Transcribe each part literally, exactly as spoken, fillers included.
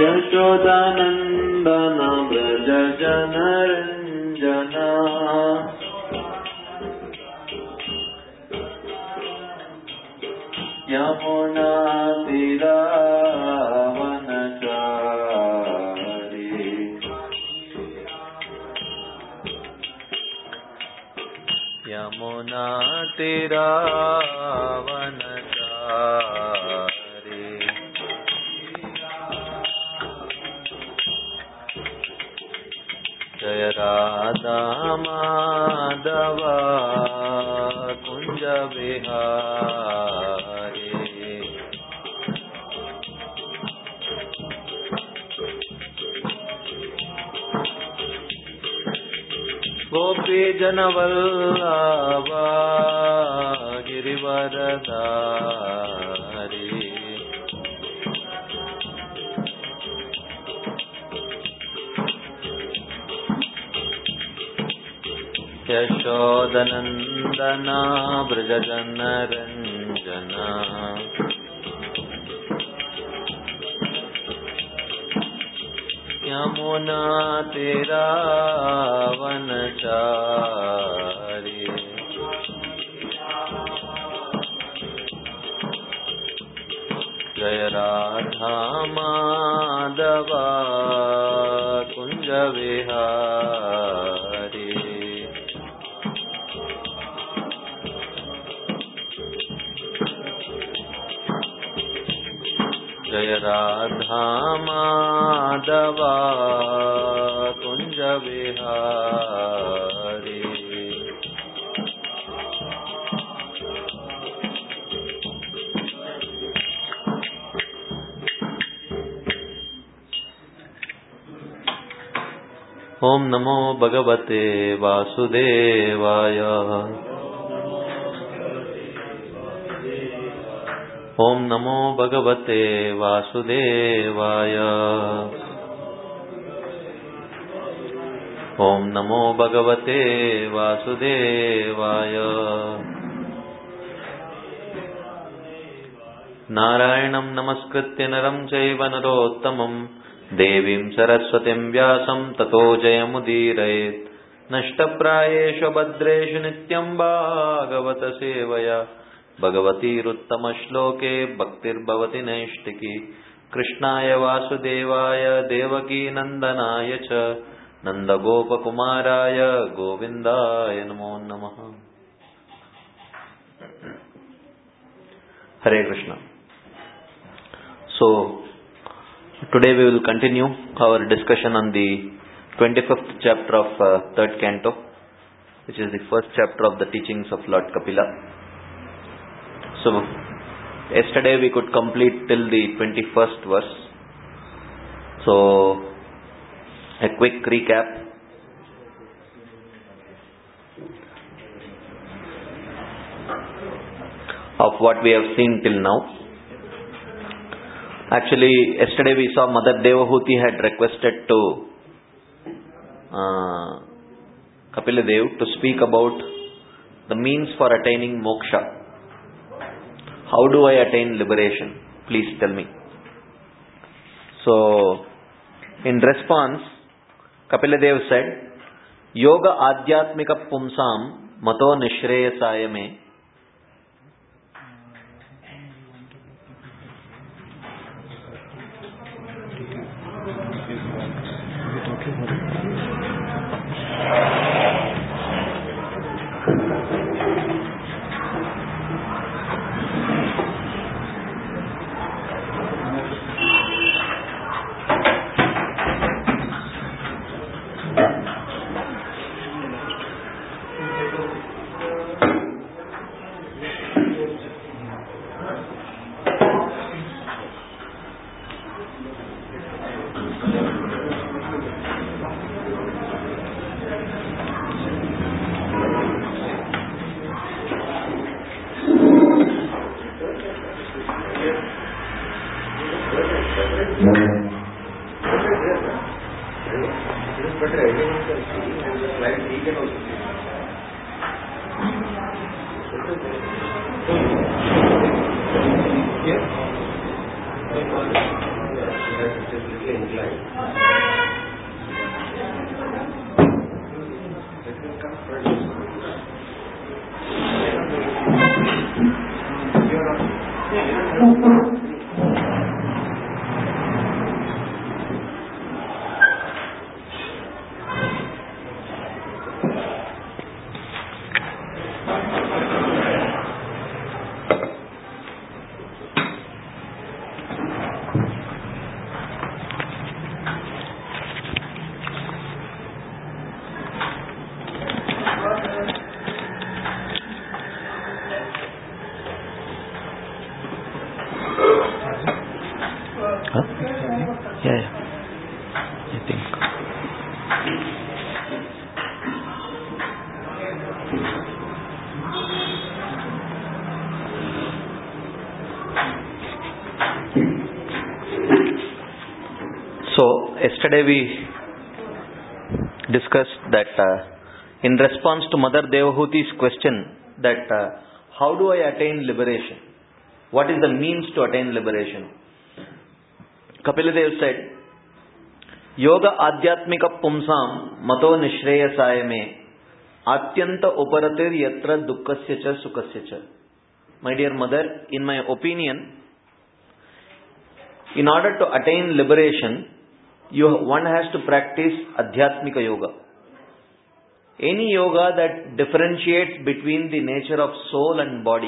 यशोदानन्दन व्रज जनरञ्जना यमुनातिरावनचारी यमुनातिरावनचारी जय राधा माधव कुंज विहारी गोपी जनवल्लभा गिरिवरधारी यशोदनन्दना व्रजजनरञ्जना यमुनातिरावनचारी जय राधा माधव कुंज विहारी जय राधा माधव कुंज विहारी ओम नमो भगवते वासुदेवाय ओम नमो भगवते वासुदेवाय ओम नमो भगवते वासुदेवाय नारायणं नमस्कृत्य नरं चैव नरोत्तमं देवीं सरस्वतीं व्यासं ततो जयमुदीरयेत् नष्टप्रायेषु भद्रेषु नित्यं भागवत सेवया भगवतीरुत्तमश्लोके भक्तिर्भवति नैष्टिकी कृष्णाय वासुदेवाय देवकी नंदनाय च नंदगोपकुमाराय गोविंदाय नमो नमः। Hare Krishna. So today we will continue our discussion on the twenty-fifth chapter of uh, third canto, which is the first chapter of the teachings of Lord Kapila. So yesterday we could complete till the twenty-first verse. So a quick recap. Of what we have seen till now. Actually, yesterday we saw Mother Devahuti had requested to uh, Kapila Dev to speak about the means for attaining moksha. How do I attain liberation? Please tell me. So, in response, Kapila Dev said, Yoga Adhyatmika Pumsam Mato Nishreyasaya Me. vertically inclined. Yesterday we discussed that uh, in response to Mother Devahuti's question that uh, how do I attain liberation? What is the means to attain liberation? Kapiladev said, Yoga Adhyatmika Pumsam Mato Nishreyasaya me Atyanta Uparatir Yatra Dukkasya Cha Sukasya Cha. My dear mother, in my opinion, in order to attain liberation, You, one has to practice Adhyatmika Yoga. Any yoga that differentiates between the nature of soul and body,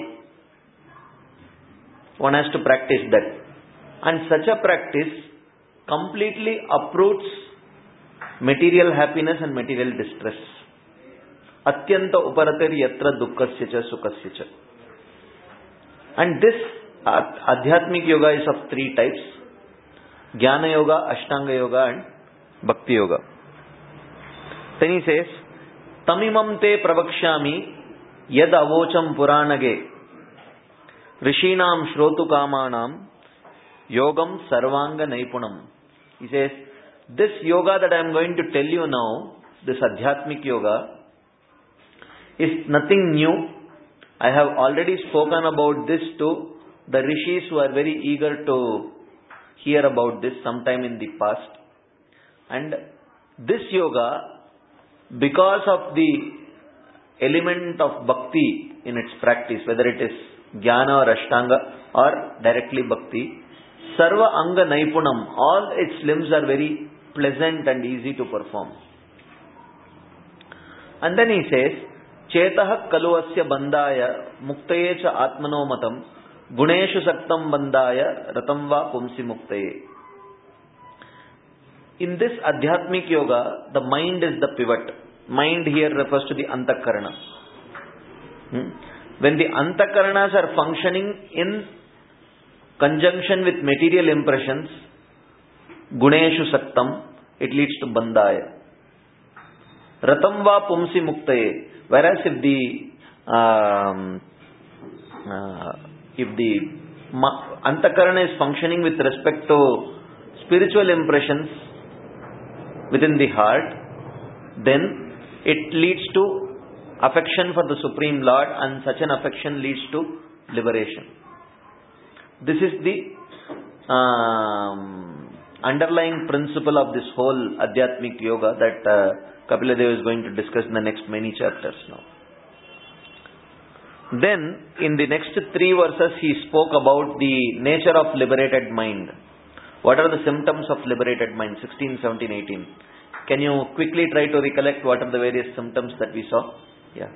one has to practice that. And such a practice completely uproots material happiness and material distress. Atyanta uparatir yatra dukkasya cha sukasya cha. And this Adhyatmika Yoga is of three types. Jnana Yoga, Ashtanga Yoga and Bhakti Yoga. Then he says, Tamimam te pravakshami yad avocham puranage rishinam shrotu kamanam yogam sarvanga naipunam. He says, this yoga that I am going to tell you now, this Adhyatmik Yoga, is nothing new. I have already spoken about this to the rishis who are very eager to hear about this sometime in the past. And this yoga, because of the element of bhakti in its practice, whether it is jnana or ashtanga or directly bhakti, sarva anga naipunam, all its limbs are very pleasant and easy to perform. And then he says, Chetah kaluasya bandaya muktaye cha atmano matam Guneshu saktam bandaya ratam va pumsi muktaye. In this Adhyatmik Yoga, the mind is the pivot. Mind here refers to the Antakarana. Hmm? When the Antakaranas are functioning in conjunction with material impressions, Guneshu saktam, it leads to bandaya. Ratam va pumsi muktaye. Whereas if the um, uh, if the Antakarana is functioning with respect to spiritual impressions within the heart, then it leads to affection for the Supreme Lord, and such an affection leads to liberation. This is the um, underlying principle of this whole Adhyatmik Yoga that uh, Kapiladev is going to discuss in the next many chapters now. Then, in the next three verses, he spoke about the nature of liberated mind. What are the symptoms of liberated mind? sixteen, seventeen, eighteen. Can you quickly try to recollect what are the various symptoms that we saw? Yeah.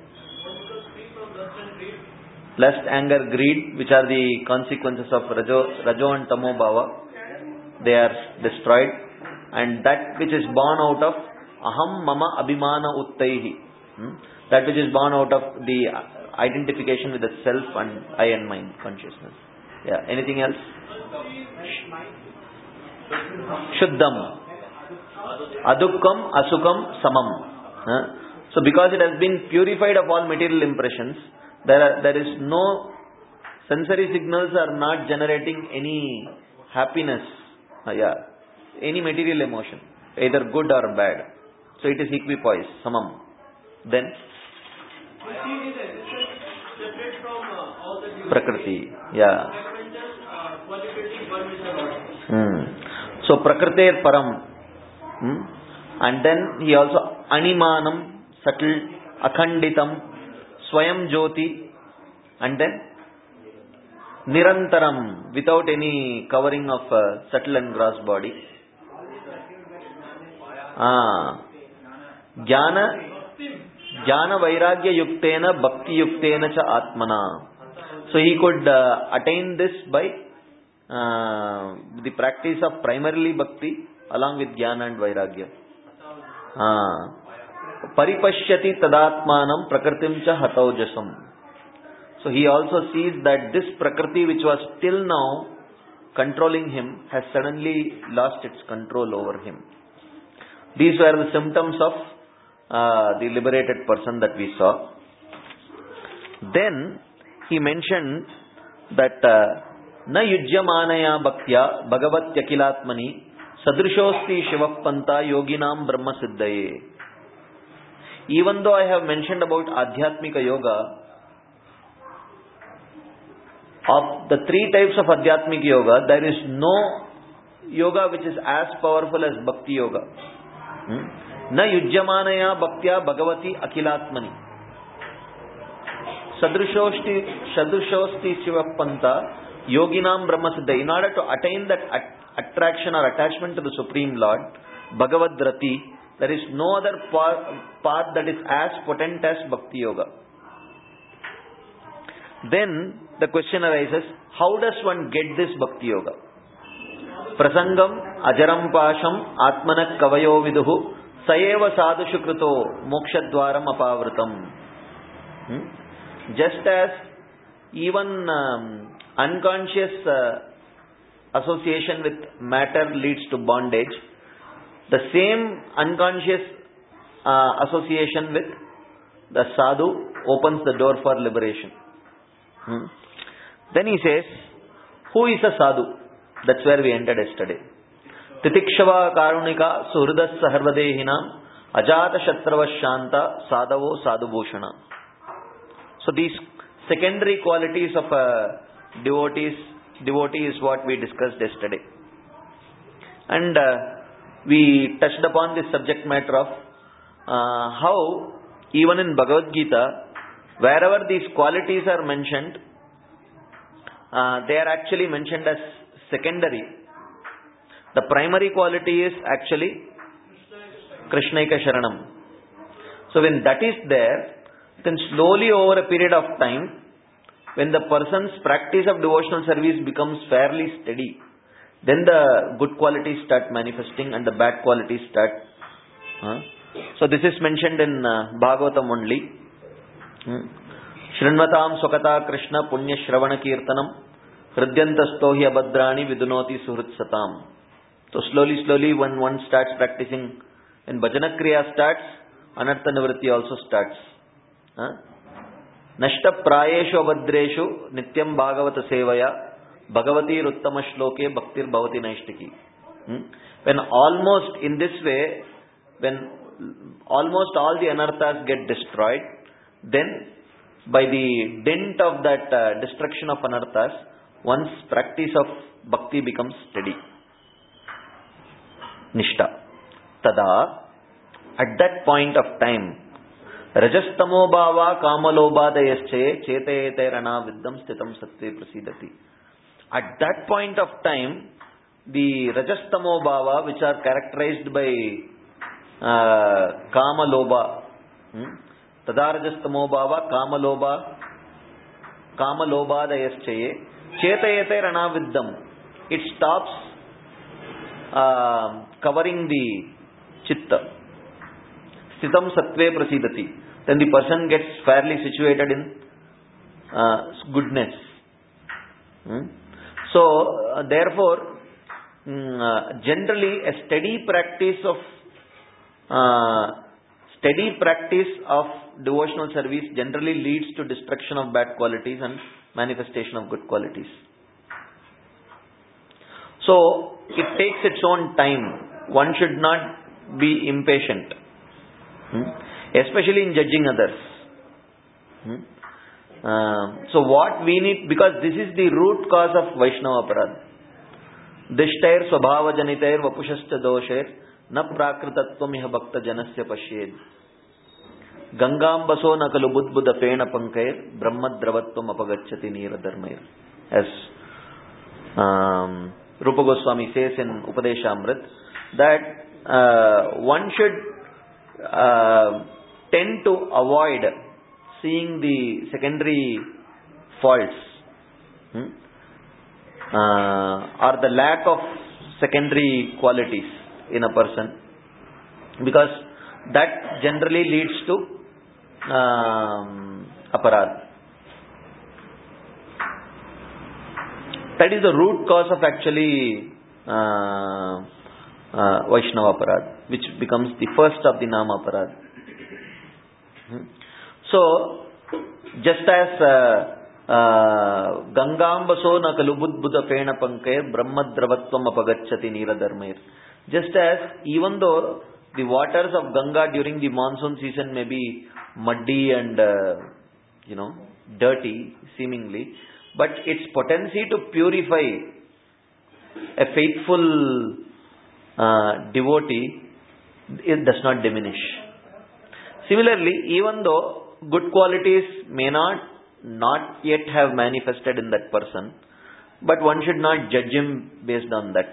Lust, anger, greed, which are the consequences of Rajo, Rajo and Tamo Bhava. They are destroyed. And that which is born out of Aham Mama Abhimana Uttaihi. Hmm? That which is born out of the identification with the self and I and mind consciousness. Yeah. Anything else? Shuddham. Adukkam, Asukam, Samam. Huh? So because it has been purified of all material impressions, there are, there is no sensory signals are not generating any happiness. Uh, yeah. Any material emotion, either good or bad. So it is equipoise, Samam. Then Prakriti. Yeah. Hmm. So Prakriter Param. Hmm? And then he also Animanam, subtle, Akhanditam, Swayam Jyoti, and then Nirantaram, without any covering of uh, subtle and gross body. Ah, Jnana, Jnana Vairagya Yuktena, Bhakti Yuktena cha Atmana. So he could uh, attain this by uh, the practice of primarily Bhakti along with Jnana and Vairagya. Ah. Paripashyati tadatmanam prakritim cha hataujasam. So he also sees that this prakriti which was till now controlling him has suddenly lost its control over him. These were the symptoms of uh, the liberated person that we saw. Then he mentioned that na yujyamanaya bhaktya bhagavat yakilatmani sadrishosti shivapanta yoginam brahma siddhaye. Even though I have mentioned about Adhyatmika Yoga, of the three types of Adhyatmika Yoga, there is no yoga which is as powerful as Bhakti Yoga. Hmm? Na yujyamanaya bhaktya bhagavati akilatmani. Sadrishosti, sadrishosti shivapanta yoginam brahma siddha. In order to attain that attraction or attachment to the Supreme Lord, Bhagavad Rati, there is no other path that is as potent as Bhakti Yoga. Then the question arises, how does one get this Bhakti Yoga? Prasangam ajaram pasham atmanak kavayo viduhu sayeva sadhushu krito mokshadwaram apavritam. Hmm? Just as even um, unconscious uh, association with matter leads to bondage, the same unconscious uh, association with the sadhu opens the door for liberation. Hmm. Then he says, who is a sadhu? That's where we entered yesterday. Titikshava karunika suhridas saharvadehina ajata shatravashanta sadhavo sadhubhushana. So these secondary qualities of a devotees, devotee is what we discussed yesterday. And uh, we touched upon this subject matter of uh, how even in Bhagavad Gita, wherever these qualities are mentioned, uh, they are actually mentioned as secondary. The primary quality is actually Krishnaika Sharanam. So when that is there, then slowly over a period of time, when the person's practice of devotional service becomes fairly steady, then the good qualities start manifesting and the bad qualities start. Huh? So this is mentioned in uh, Bhagavatam only. Shrinvatam Sokata Krishna Punya Shravana Kirtanam Hridyantasto hi abhadrani vidunoti suhrit satam. So slowly, slowly when one starts practicing, when Bhajana Kriya starts, Anartha Nivritti also starts. Huh? Nashta Prayeshu Abhadreshu Nityam Bhagavata Sevaya Bhagavati Ruttama Shloke Bhaktir Bhavati Naishtiki. Hmm? When almost in this way, when almost all the anarthas get destroyed, then by the dint of that uh, destruction of anarthas, one's practice of bhakti becomes steady. Nishta. Tada, at that point of time, Rajastamo bhava kamalobhadayasche chetayete rana viddam stitam sattve prasidati. At that point of time, the Rajastamo bhava, which are characterized by uh, kama loba, hmm? Tada Rajastamo bhava kama loba, kama lobhadayasche chetayete rana viddam. It stops uh, covering the chitta. Stitam sattve prasidati. Then the person gets fairly situated in uh, goodness. Hmm? So, uh, therefore, mm, uh, generally a steady practice of uh, steady practice of devotional service generally leads to destruction of bad qualities and manifestation of good qualities. So, it takes its own time. One should not be impatient, hmm? especially in judging others. Hmm? Uh, so what we need, because this is the root cause of Vaishnava Aparadha. Dishtair Swabhava Janitair Vapushascha Doshair Na Prakritatvam Bhakta Janasya Pashyed Gangambaso Nakalu Budbuddha Pena Pankair Brahmadravatvam Apagachati Nira Dharmair. As um, Rupa Goswami says in Upadeshamrit, that uh, one should uh, tend to avoid seeing the secondary faults hmm, uh, or the lack of secondary qualities in a person, because that generally leads to um, aparad. That is the root cause of actually uh, uh, Vaishnava aparad, which becomes the first of the Nama aparad. Hmm. So, just as uh, uh, Gangambaso na kalubudbuddha pena pankay brahmadravatvam apagachati nira dharmair. Just as even though the waters of Ganga during the monsoon season may be muddy and uh, you know dirty seemingly, but its potency to purify a faithful uh, devotee, it does not diminish. Similarly, even though good qualities may not not yet have manifested in that person, but one should not judge him based on that.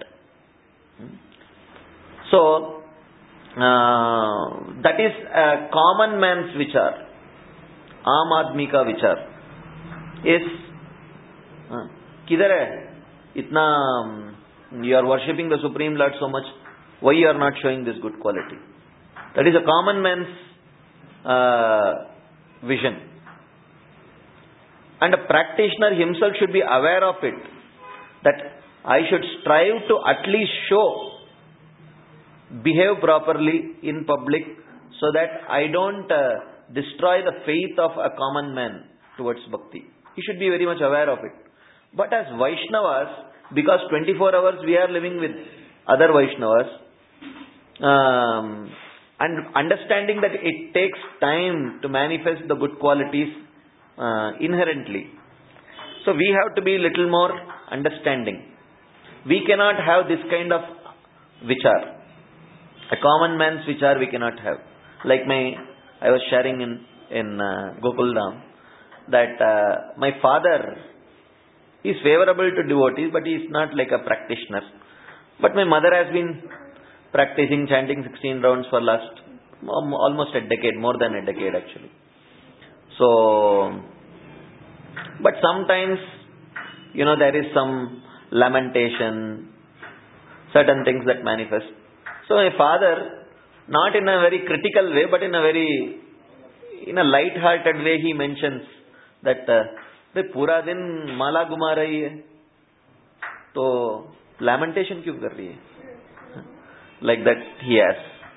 So, uh, that is a common man's vichar, aam aadmi ka vichar, is kidhar hai? Itna, you are worshipping the Supreme Lord so much, why you are not showing this good quality? That is a common man's uh, vision. And a practitioner himself should be aware of it, that I should strive to at least show, behave properly in public, so that I don't uh, destroy the faith of a common man towards bhakti. He should be very much aware of it. But as Vaishnavas, because twenty-four hours we are living with other Vaishnavas, um, and understanding that it takes time to manifest the good qualities uh, inherently. So we have to be little more understanding. We cannot have this kind of vichar. A common man's vichar we cannot have. Like my, I was sharing in, in uh, Gokuldham, that uh, my father is favorable to devotees, but he is not like a practitioner. But my mother has been practicing chanting sixteen rounds for last um, almost a decade, more than a decade actually. So, but sometimes, you know, there is some lamentation, certain things that manifest. So my father, not in a very critical way, but in a very, in a light-hearted way, he mentions that the पूरा दिन माला घुमा रही है, तो lamentation क्यों कर रही है? Like that he has.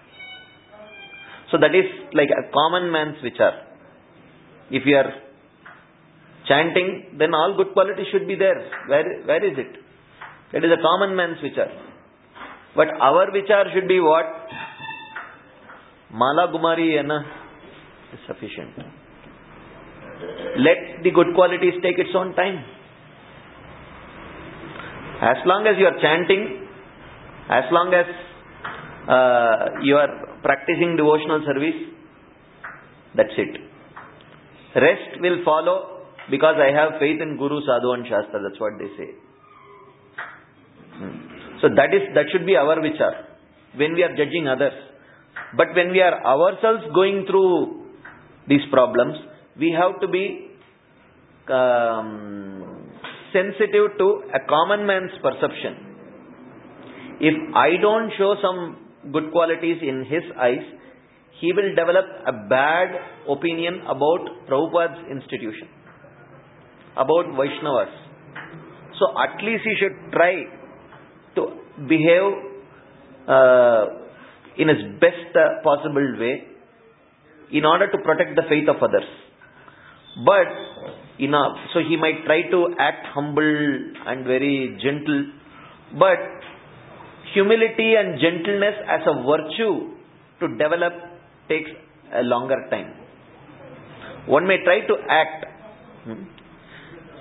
So that is like a common man's vichar. If you are chanting, then all good qualities should be there. Where, where is it? That is a common man's vichar. But our vichar should be what? Mala Gumari hai na, is sufficient. Let the good qualities take its own time. As long as you are chanting, as long as uh, you are practicing devotional service, that's it. Rest will follow, because I have faith in Guru, Sadhu and Shastra. That's what they say. Hmm. So that is that should be our vichar when we are judging others. But when we are ourselves going through these problems, we have to be um, sensitive to a common man's perception. If I don't show some good qualities in his eyes, he will develop a bad opinion about Prabhupada's institution, about Vaishnavas. So at least he should try to behave uh, in his best uh, possible way in order to protect the faith of others. But, you know, so he might try to act humble and very gentle, but humility and gentleness as a virtue to develop takes a longer time. One may try to act,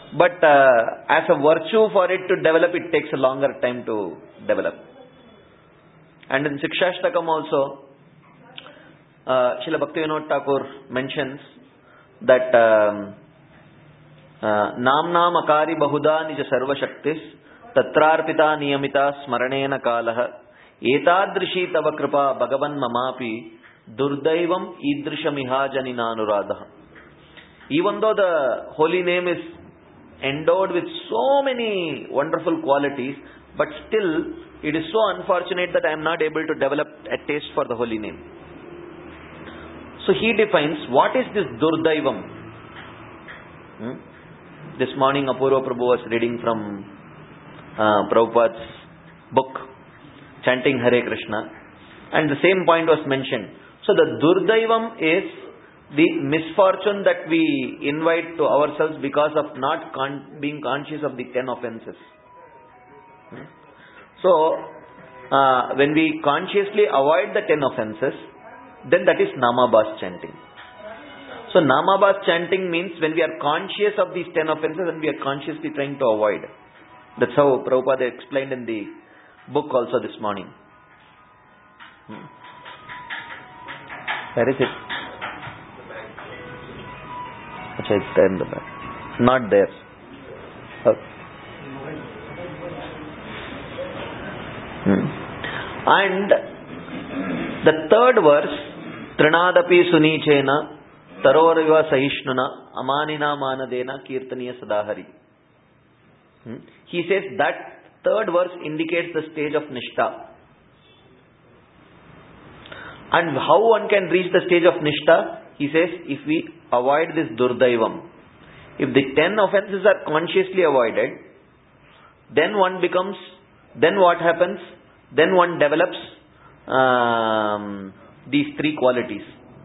But uh, as a virtue for it to develop, it takes a longer time to develop. And in Sikshashtakam also, uh, Srila Bhaktivinoda Thakur mentions that um, uh, Namna Makari Bahuda Nija Sarva Shaktis Tatrarpita Niyamita Smaranena Kalaha Etadrishi Tava Kripa Bhagavan Mamapi Durdaivam Idrishamiha Janina Anuradha. Even though the holy name is endowed with so many wonderful qualities, but still it is so unfortunate that I am not able to develop a taste for the holy name. So he defines what is this Durdaivam. Hmm? This morning Apurva Prabhu was reading from uh, Prabhupada's book, chanting Hare Krishna, and the same point was mentioned. So the Durdaivam is the misfortune that we invite to ourselves because of not con- being conscious of the ten offenses. Hmm? So, uh, when we consciously avoid the ten offenses, then that is Namabhas chanting. So, Namabhas chanting means when we are conscious of these ten offenses and we are consciously trying to avoid. That's how Prabhupada explained in the book also this morning. Hmm. Where is it? Achha, it's there in the back. Not there. Okay. Hmm. And the third verse, Trinadapi Sunichena Taroriva Sahishnuna Amanina Manadena Kirtaniya Sadahari. Hmm. He says that third verse indicates the stage of Nishtha. And how one can reach the stage of Nishtha? He says, if we avoid this Durdaivam, if the ten offenses are consciously avoided, then one becomes, then what happens? Then one develops um, these three qualities.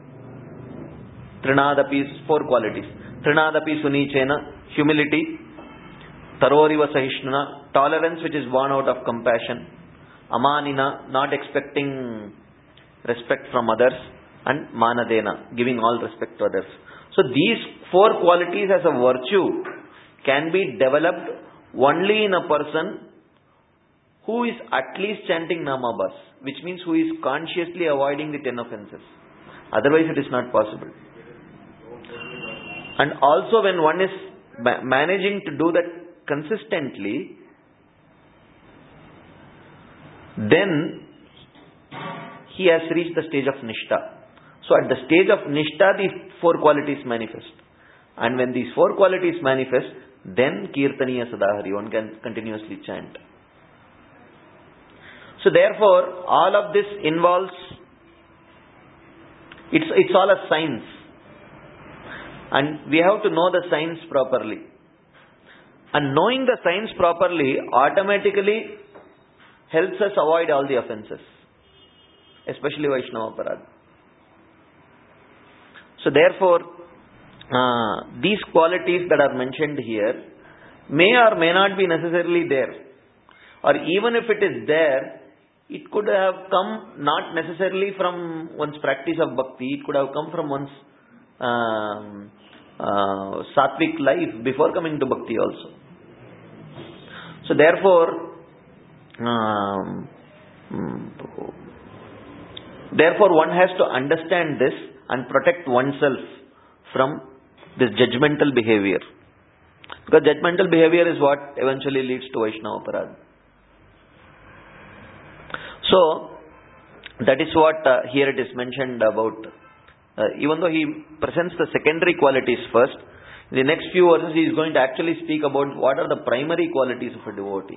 Trinadapi, four qualities. Trinadapi Sunichena, humility. Taroriva Sahishnuna, tolerance which is born out of compassion. Amanina, not expecting respect from others. And Manadena, giving all respect to others. So these four qualities as a virtue can be developed only in a person who is at least chanting Namabhas, which means who is consciously avoiding the ten offenses. Otherwise it is not possible. And also when one is ma- managing to do that consistently, then he has reached the stage of Nishtha. So at the stage of Nishtha, these four qualities manifest. And when these four qualities manifest, then Kirtaniya Sadahari, one can continuously chant. So therefore, all of this involves, it's, it's all a science. And we have to know the science properly. And knowing the science properly automatically helps us avoid all the offenses. Especially Vaishnava Parad. So therefore, uh, these qualities that are mentioned here may or may not be necessarily there. Or even if it is there, it could have come not necessarily from one's practice of bhakti, it could have come from one's um, uh, sattvic life before coming to bhakti also. So therefore, um, therefore one has to understand this and protect oneself from this judgmental behavior. Because judgmental behavior is what eventually leads to Vaishnava Parad. So, that is what uh, here it is mentioned about. Uh, even though he presents the secondary qualities first, in the next few verses he is going to actually speak about what are the primary qualities of a devotee.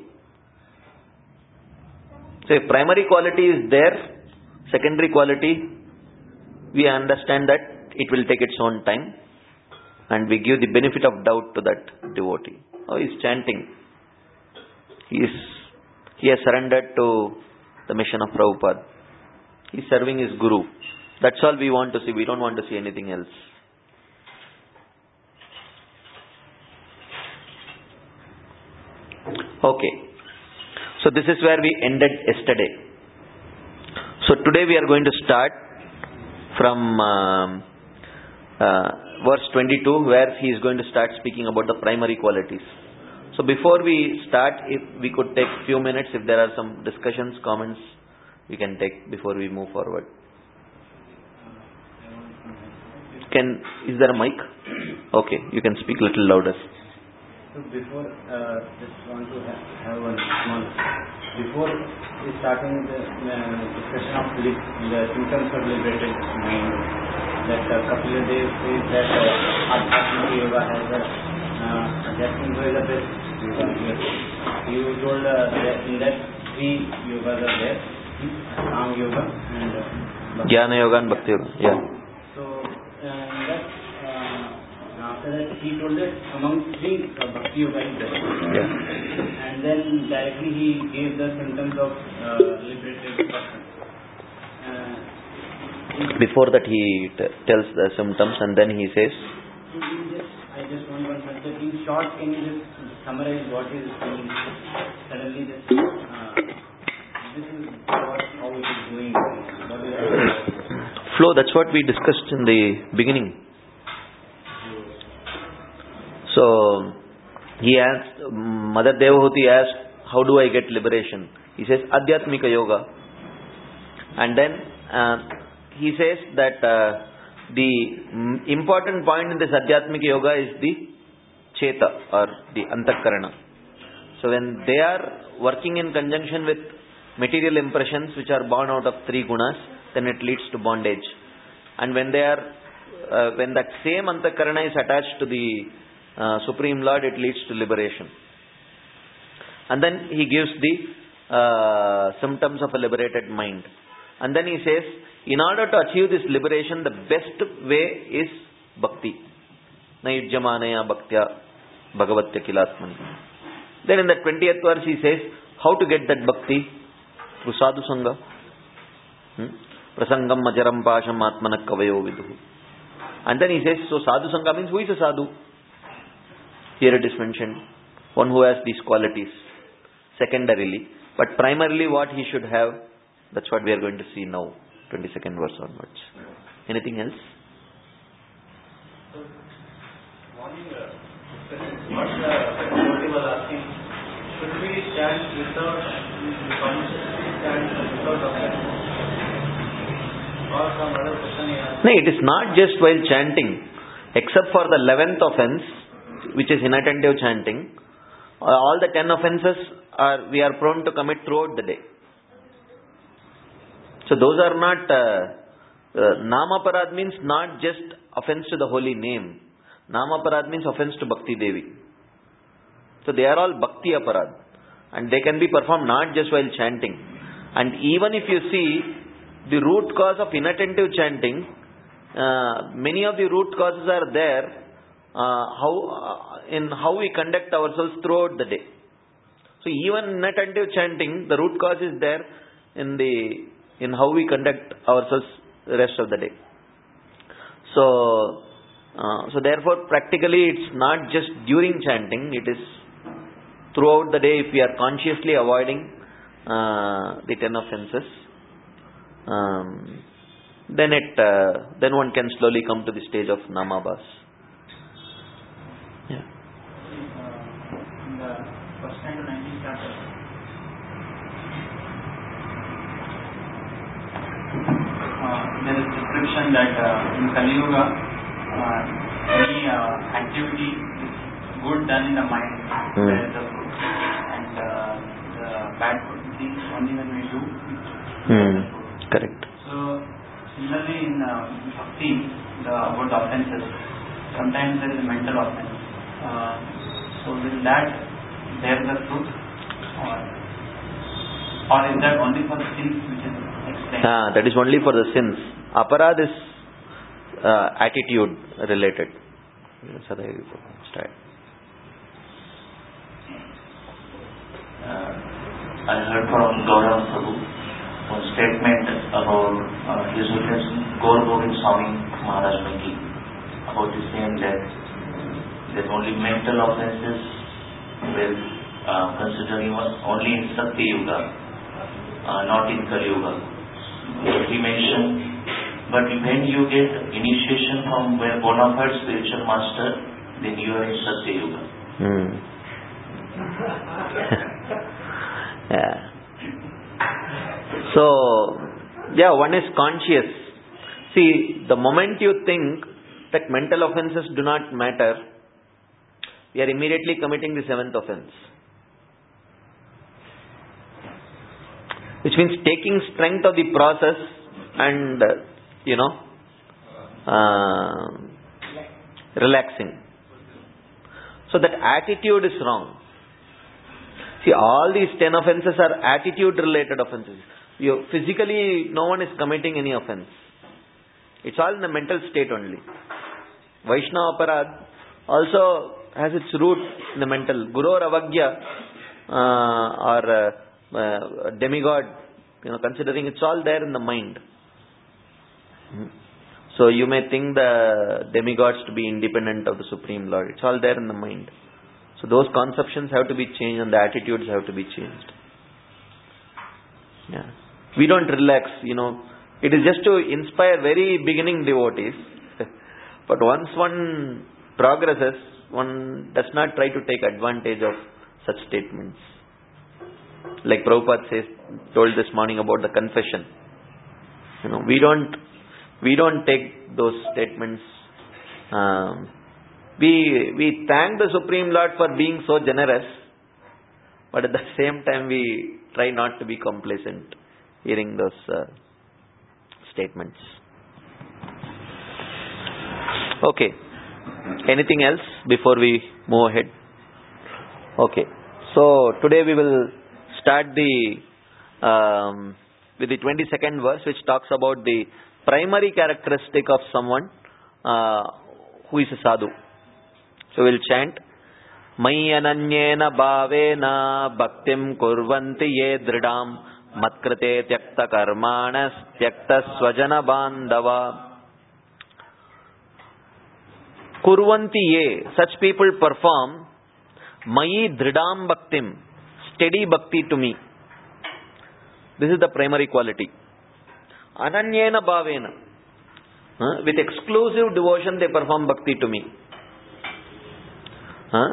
So, if primary quality is there, secondary quality, we understand that it will take its own time and we give the benefit of doubt to that devotee. Oh, he is chanting. He is, he has surrendered to the mission of Prabhupada. He is serving his Guru. That's all we want to see. We don't want to see anything else. Okay. So this is where we ended yesterday. So today we are going to start from um, uh, verse twenty-two, where he is going to start speaking about the primary qualities. So before we start, if we could take few minutes, if there are some discussions, comments, we can take before we move forward. Can is there a mic? Okay, you can speak a little louder. So before, uh, just want to have, have one small. Before starting the uh, discussion of li- the symptoms of liberated mind, that uh, Kapila Dev says that uh, Adhyatmika Yoga has a uh, Adhyatmika Yoga is the best yoga. Yes. You told uh, that in that three yogas are there: Ashtanga Yoga and uh, Jnana Yoga and Bhakti Yoga. Yeah. So uh, in that. After that, he told that among three, uh, Bhakti Yoga is best. Yeah. And then directly he gave the symptoms of uh, liberated person. Uh, Before that, he t- tells the symptoms, and then he says. Just, I just want one concept. In short, can you just summarize what is meaning? Suddenly, this, uh, this is what, how it is going. What is Flow. That's what we discussed in the beginning. So, he asked, Mother Devahuti asked, how do I get liberation? He says, Adhyatmika Yoga. And then, uh, he says that uh, the mm, important point in this Adhyatmika Yoga is the Cheta, or the Antakarana. So, when they are working in conjunction with material impressions which are born out of three gunas, then it leads to bondage. And when they are, uh, when that same Antakarana is attached to the Uh, Supreme Lord, it leads to liberation. And then he gives the uh, symptoms of a liberated mind. And then he says, in order to achieve this liberation, the best way is bhakti. Nayujyamanaya bhaktya bhagavatya kilatmani. Then in the twentieth verse he says, how to get that bhakti? Through sadhu sangha. Hmm? Prasangam majaram pasham atmanak kavayo viduhu. And then he says, so sadhu sangha means who is a sadhu? Here it is mentioned, one who has these qualities, secondarily. But primarily what he should have, that's what we are going to see now, twenty-second verse onwards. Anything else? So, morning, uh, what the devotee was asking, should we stand without, consciously stand without offense? Or some other question he asked? No, it is not just while chanting, except for the eleventh offense, which is inattentive chanting. All the ten offenses are we are prone to commit throughout the day. So those are not uh, uh, Namaparad means not just offense to the holy name. Namaparad means offense to Bhakti Devi. So they are all Bhakti Aparad, and they can be performed not just while chanting. And even if you see the root cause of inattentive chanting, uh, many of the root causes are there. Uh, how uh, in how we conduct ourselves throughout the day. So even inattentive chanting, the root cause is there in the in how we conduct ourselves the rest of the day. So uh, so therefore, practically, it's not just during chanting; it is throughout the day. If we are consciously avoiding uh, the ten offenses, um, then it uh, then one can slowly come to the stage of Namabhas. Yeah. In the first ten to nineteenth chapter, uh, there is description that uh, in Kali Yuga, uh, any uh, activity is good done in the mind, Mm. there is the fruit, and uh, the bad things only when we do. Mm. Correct. So similarly in uh, Bhakti, the about the offenses, sometimes there is a mental offense. Uh, so will that bear the fruit, or, or is that only for the sins which is explained? Ah, that is only for the sins. Aparad is uh, attitude related. Start. Uh, I heard from Gaurav Prabhu one statement about uh, His Holiness Gaur Govind Swami Maharaj making about the same that there's only mental offenses with uh, considering only in Satya Yuga, uh, not in Kali Yuga. He mentioned But when you get initiation from a bona fide spiritual master, then you are in Satya Yuga. Hmm. Yeah. So, yeah, one is conscious. See, the moment you think that mental offenses do not matter, we are immediately committing the seventh offense. Which means taking strength of the process and, uh, you know, uh, relaxing. So that attitude is wrong. See, all these ten offenses are attitude-related offenses. You, physically, no one is committing any offense. It's all in the mental state only. Vaishnava Aparad also has its root in the mental. Guru or Avagya uh, or uh, uh, demigod, you know, considering it's all there in the mind. Hmm. So you may think the demigods to be independent of the Supreme Lord. It's all there in the mind. So those conceptions have to be changed and the attitudes have to be changed. Yeah. We don't relax, you know. It is just to inspire very beginning devotees. But once one progresses, one does not try to take advantage of such statements. Like Prabhupada says, told this morning about the confession. You know, we don't, we don't take those statements. Um, we we thank the Supreme Lord for being so generous, but at the same time we try not to be complacent hearing those uh, statements. Okay. Anything else before we move ahead? Okay. So today we will start the um, with the twenty-second verse, which talks about the primary characteristic of someone uh, who is a sadhu. So we'll chant Mai ananyena bhavena bhaktim kurvanti ye dridam matkrite tyakta karmanas tyakta swajana bandava. Kurvanti ye, such people perform Mai dridam bhaktim, steady bhakti to me. This is the primary quality. Ananyena bhavena, huh? With exclusive devotion they perform bhakti to me. Huh?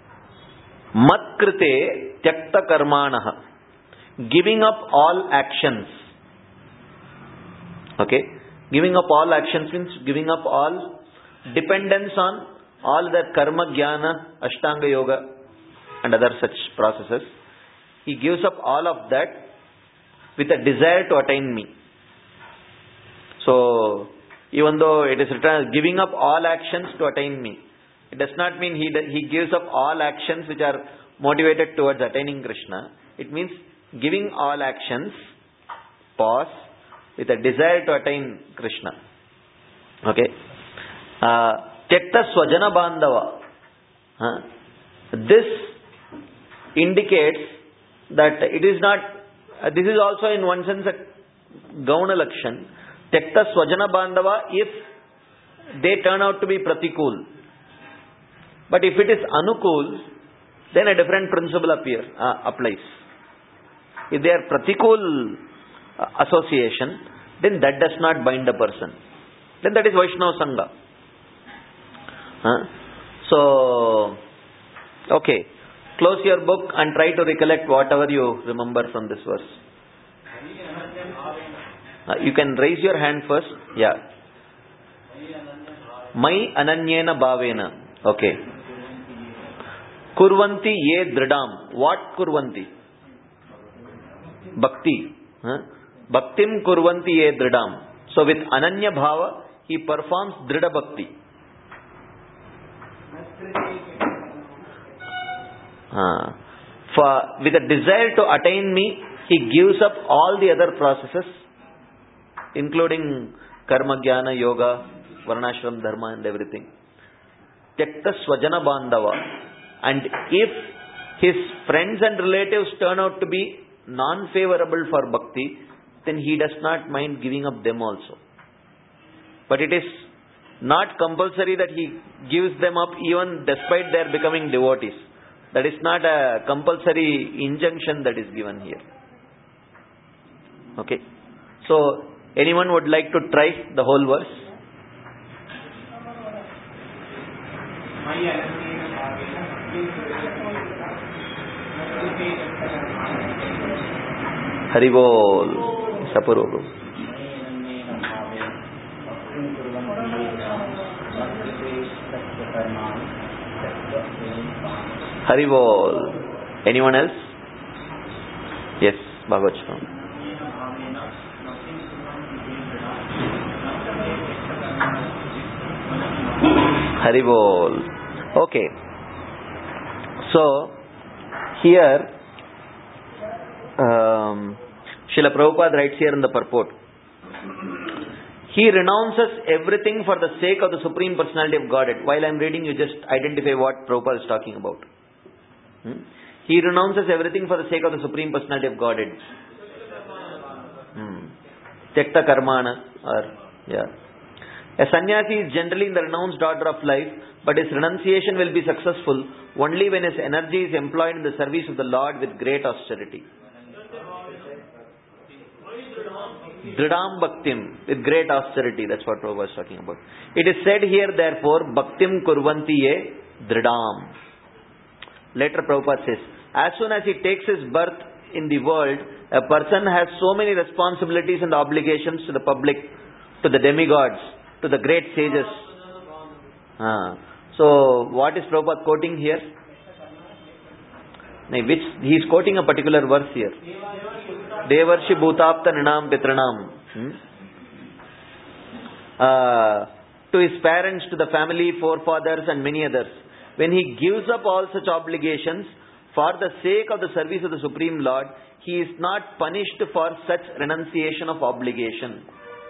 Matkrite tyakta karmanaha, giving up all actions. Okay, giving up all actions means giving up all dependence on all the karma, jnana, ashtanga yoga and other such processes. He gives up all of that with a desire to attain me. So, even though it is written as giving up all actions to attain me, it does not mean he, he gives up all actions which are motivated towards attaining Krishna. It means giving all actions, pause, with a desire to attain Krishna. Okay. Tyakta swajana bandava. Huh? This indicates that it is not, uh, this is also in one sense a gauna lakshan. Tyakta swajana bandava if they turn out to be pratikul. But if it is anukul, then a different principle appear, uh, applies. If they are pratikul uh, association, then that does not bind a person. Then that is Vaishnava Sangha. Huh? So, okay. Close your book and try to recollect whatever you remember from this verse. Uh, you can raise your hand first. Yeah. Mai ananyena bhavena. Okay. Kurvanti ye dridam. What kurvanti? Bhakti. Huh? Bhaktim kurvanti ye dridam. So with ananya bhava, he performs drida bhakti. Uh, for, with a desire to attain me, he gives up all the other processes, including karma, jnana, yoga, varnashram, dharma and everything. Tyakta swajana bandava. And if his friends and relatives turn out to be non-favorable for bhakti, then he does not mind giving up them also. But it is not compulsory that he gives them up even despite their becoming devotees. That is not a compulsory injunction that is given here. Okay. So, Anyone would like to try the whole verse? Haribol. Sapururu. Haribol. Anyone else? Yes, Bhagavad Gita. Haribol. Okay. So, here, um, Srila Prabhupada writes here in the purport, he renounces everything for the sake of the Supreme Personality of Godhead. While I am reading, you just identify what Prabhupada is talking about. Hmm? He renounces everything for the sake of the Supreme Personality of Godhead. Hmm. Tyakta karmana, or, yeah. A sannyasi is generally in the renounced order of life, but his renunciation will be successful only when his energy is employed in the service of the Lord with great austerity. Dridam bhaktim, with great austerity. That's what Prabhupada was talking about. It is said here, therefore, bhaktim kurvanti ye dridam. Later Prabhupada says, as soon as he takes his birth in the world, a person has so many responsibilities and obligations to the public, to the demigods, to the great sages. Ah. So, what is Prabhupada quoting here? Which, he is quoting a particular verse here. Devarshi bhutapta ninam pitranam. Hmm? Uh, to his parents, to the family, forefathers and many others. When he gives up all such obligations for the sake of the service of the Supreme Lord, he is not punished for such renunciation of obligation.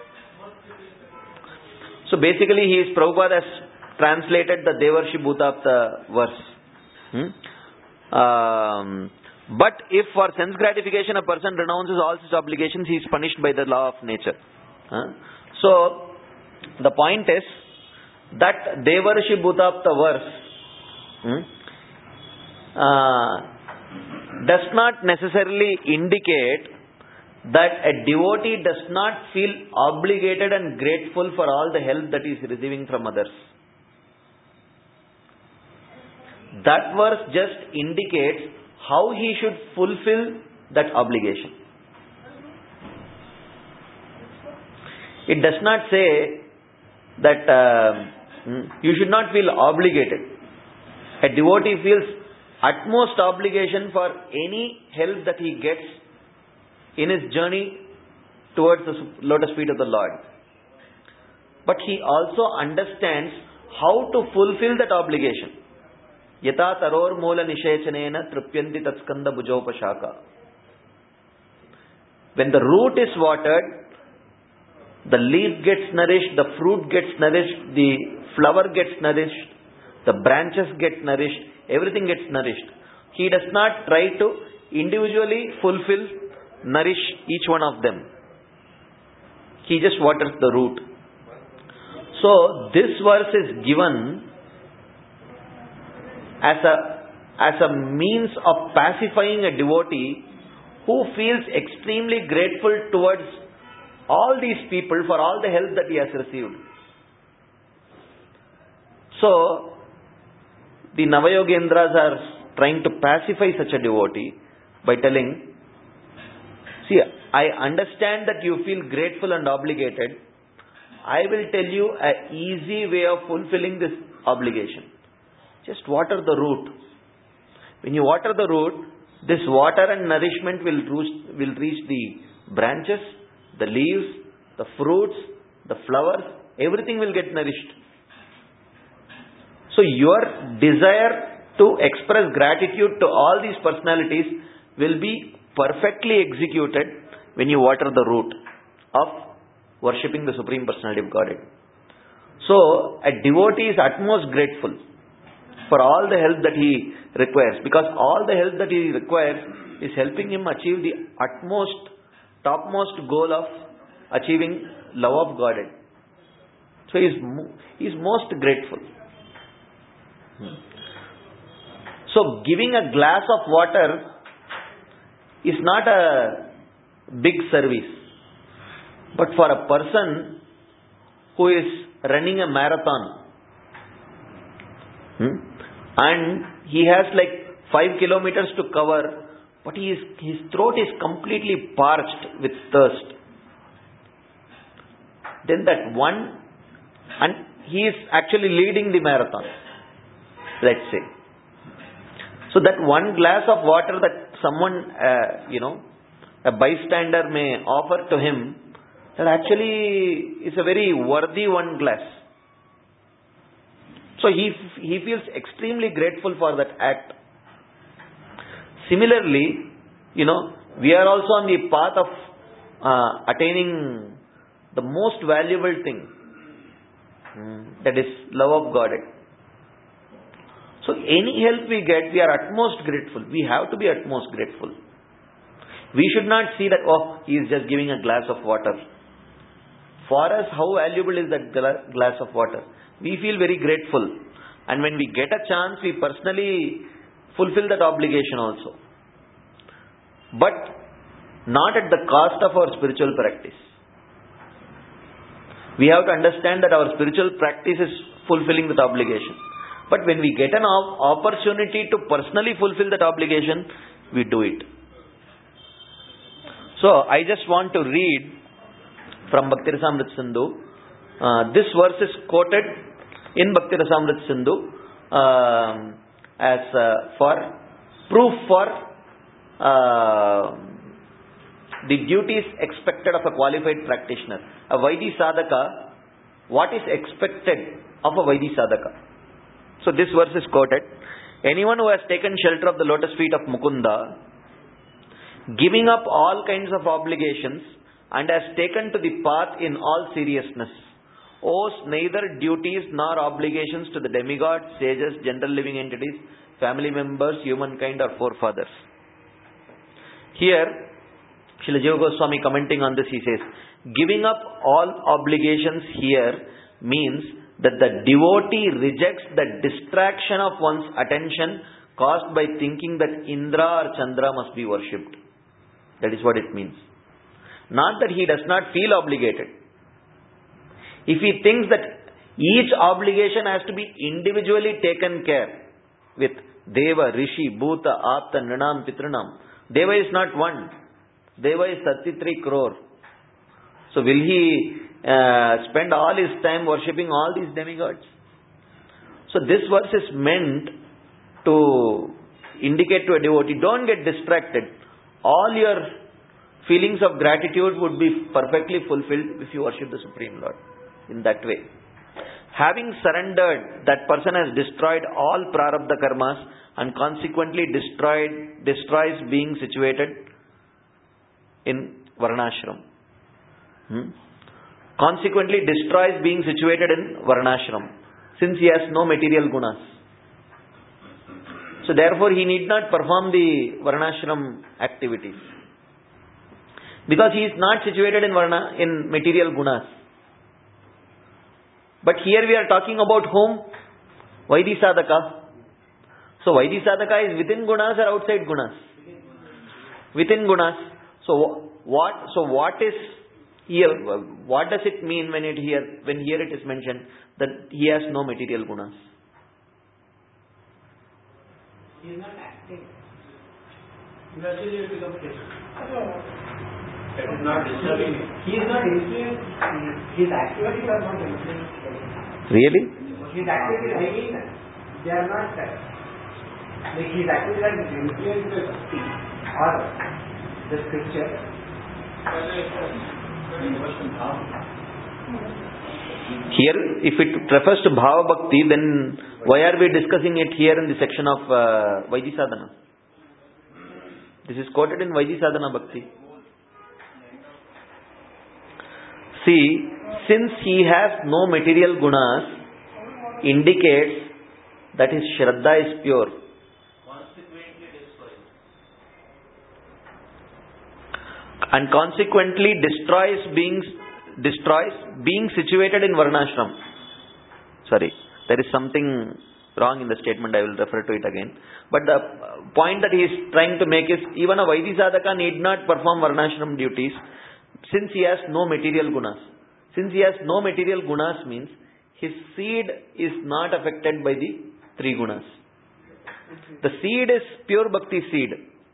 So basically, he is, Prabhupada has translated the Devarshi Bhutapta verse. Hmm? Um, but if for sense gratification a person renounces all such obligations, he is punished by the law of nature. Huh? So, the point is that Devarshi Bhutapta verse hmm, uh, does not necessarily indicate that a devotee does not feel obligated and grateful for all the help that he is receiving from others. That verse just indicates how he should fulfill that obligation. It does not say that uh, you should not feel obligated. A devotee feels utmost obligation for any help that he gets in his journey towards the lotus feet of the Lord. But he also understands how to fulfill that obligation. Yata taror moola nishechanena tripyanti tatskanda bhujopashaka. When the root is watered, the leaf gets nourished, the fruit gets nourished, the flower gets nourished, the branches get nourished, everything gets nourished. He does not try to individually fulfill, nourish each one of them. He just waters the root. So this verse is given as a as a means of pacifying a devotee who feels extremely grateful towards all these people for all the help that he has received. So the Navayogendras are trying to pacify such a devotee by telling, see, I understand that you feel grateful and obligated. I will tell you an easy way of fulfilling this obligation. Just water the root. When you water the root, this water and nourishment will reach, will reach the branches, the leaves, the fruits, the flowers, everything will get nourished. So your desire to express gratitude to all these personalities will be perfectly executed when you water the root of worshipping the Supreme Personality of Godhead. So a devotee is utmost grateful for all the help that he requires, because all the help that he requires is helping him achieve the utmost, topmost goal of achieving love of Godhead. So he is, he is most grateful. So giving a glass of water is not a big service. But for a person who is running a marathon, hmm, and he has like five kilometers to cover, but he is, his throat is completely parched with thirst. Then that one, and he is actually leading the marathon, let's say. So that one glass of water that someone, uh, you know, a bystander may offer to him, that actually is a very worthy one glass. So he, he feels extremely grateful for that act. Similarly, you know, we are also on the path of uh, attaining the most valuable thing, mm, that is love of God. So any help we get, we are utmost grateful. We have to be utmost grateful. We should not see that, oh, he is just giving a glass of water. For us, how valuable is that glass of water? We feel very grateful. And when we get a chance, we personally fulfill that obligation also. But not at the cost of our spiritual practice. We have to understand that our spiritual practice is fulfilling that obligation. But when we get an opportunity to personally fulfill that obligation, we do it. So, I just want to read from Bhakti Rasamrita Sindhu. Uh, this verse is quoted in Bhakti Rasamrita Sindhu uh, as uh, for proof for uh, the duties expected of a qualified practitioner. A Vaidhi Sadhaka, what is expected of a Vaidhi Sadhaka? So this verse is quoted. Anyone who has taken shelter of the lotus feet of Mukunda, giving up all kinds of obligations, and has taken to the path in all seriousness, owes neither duties nor obligations to the demigods, sages, general living entities, family members, humankind or forefathers. Here, Srila Jiva Goswami commenting on this, he says, giving up all obligations here means that the devotee rejects the distraction of one's attention caused by thinking that Indra or Chandra must be worshipped. That is what it means. Not that he does not feel obligated. If he thinks that each obligation has to be individually taken care with Deva, Rishi, Bhuta, Apta, Nrinam, Pitranam. Deva is not one. Deva is thirty-three crore. So will he uh, spend all his time worshipping all these demigods? So this verse is meant to indicate to a devotee, don't get distracted. All your feelings of gratitude would be perfectly fulfilled if you worship the Supreme Lord in that way. Having surrendered, that person has destroyed all prarabdha karmas and consequently destroyed, destroys being situated in Varnashram. Hmm? Consequently destroys being situated in Varnashram, since he has no material gunas. So therefore he need not perform the Varnashram activities, because he is not situated in Varna, in material gunas. But here we are talking about whom? Vaidhi Sadhaka. So Vaidhi Sadhaka is within gunas or outside gunas? Within gunas. So what? So what is here? What does it mean when it here? When here it is mentioned that he has no material gunas? He is not acting. Gradually he will become different. That is not disturbing him. He is not influenced. His activities are not influenced. Really? His activities, I mean, they are not like his activities are influenced by bhakti or the scripture. Here, if it refers to Bhava Bhakti, then why are we discussing it here in the section of uh, Vaidhi Sadhana? This is quoted in Vaidhi Sadhana Bhakti. See, since he has no material gunas, indicates that his Shraddha is pure. Consequently destroys. And consequently destroys being, destroys being situated in Varnashram. Sorry, there is something wrong in the statement, I will refer to it again. But the point that he is trying to make is, even a Vaidhi Sadhaka need not perform Varnashram duties, since he has no material gunas. Since he has no material gunas means his seed is not affected by the three gunas. The seed is pure bhakti seed.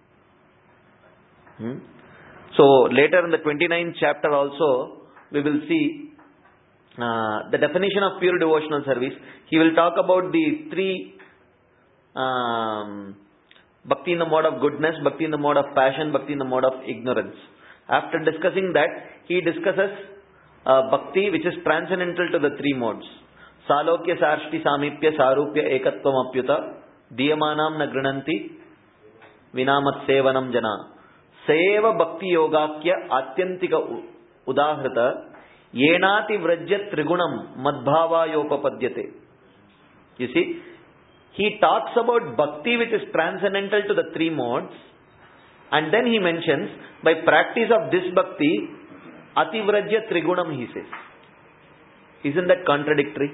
Hmm? So later in the twenty-ninth chapter also we will see uh, the definition of pure devotional service. He will talk about the three um, bhakti in the mode of goodness, bhakti in the mode of passion, bhakti in the mode of ignorance. After discussing that, he discusses uh, bhakti which is transcendental to the three modes. Salokya sarshti samipya sarupya ekatvam apyuta diyamanam na grinanti vinamat sevanam jana seva bhakti yogakya atyantika udahrita yenati vrajya trigunam madbhava yopapadyate. You see, he talks about bhakti which is transcendental to the three modes, and then he mentions by practice of this bhakti ativrajya trigunam, he says. Isn't that contradictory?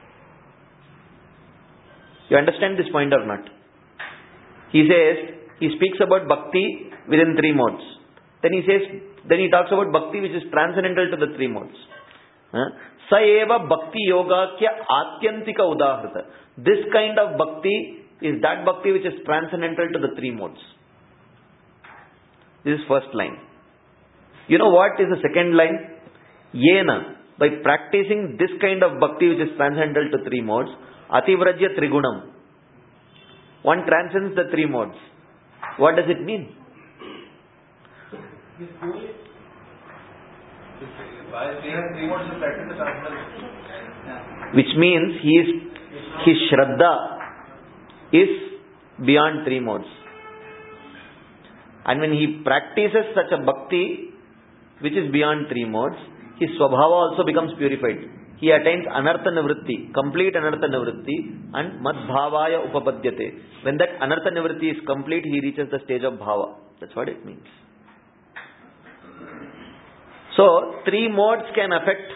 You understand this point or not? He says, he speaks about bhakti within three modes. Then he says, then he talks about bhakti which is transcendental to the three modes. Sa eva bhakti yoga kya atyantika udahrita. This kind of bhakti is that bhakti which is transcendental to the three modes. This is first line. You know what is the second line? Yena. By practicing this kind of bhakti which is transcendental to three modes, ativrajya trigunam. One transcends the three modes. What does it mean? Which means he is, his shraddha is beyond three modes. And when he practices such a bhakti which is beyond three modes, his swabhava also becomes purified. He attains anartha nivritti, complete anartha nivritti, and madbhavaya upapadyate. When that anartha nivritti is complete, he reaches the stage of bhava. That's what it means. So, three modes can affect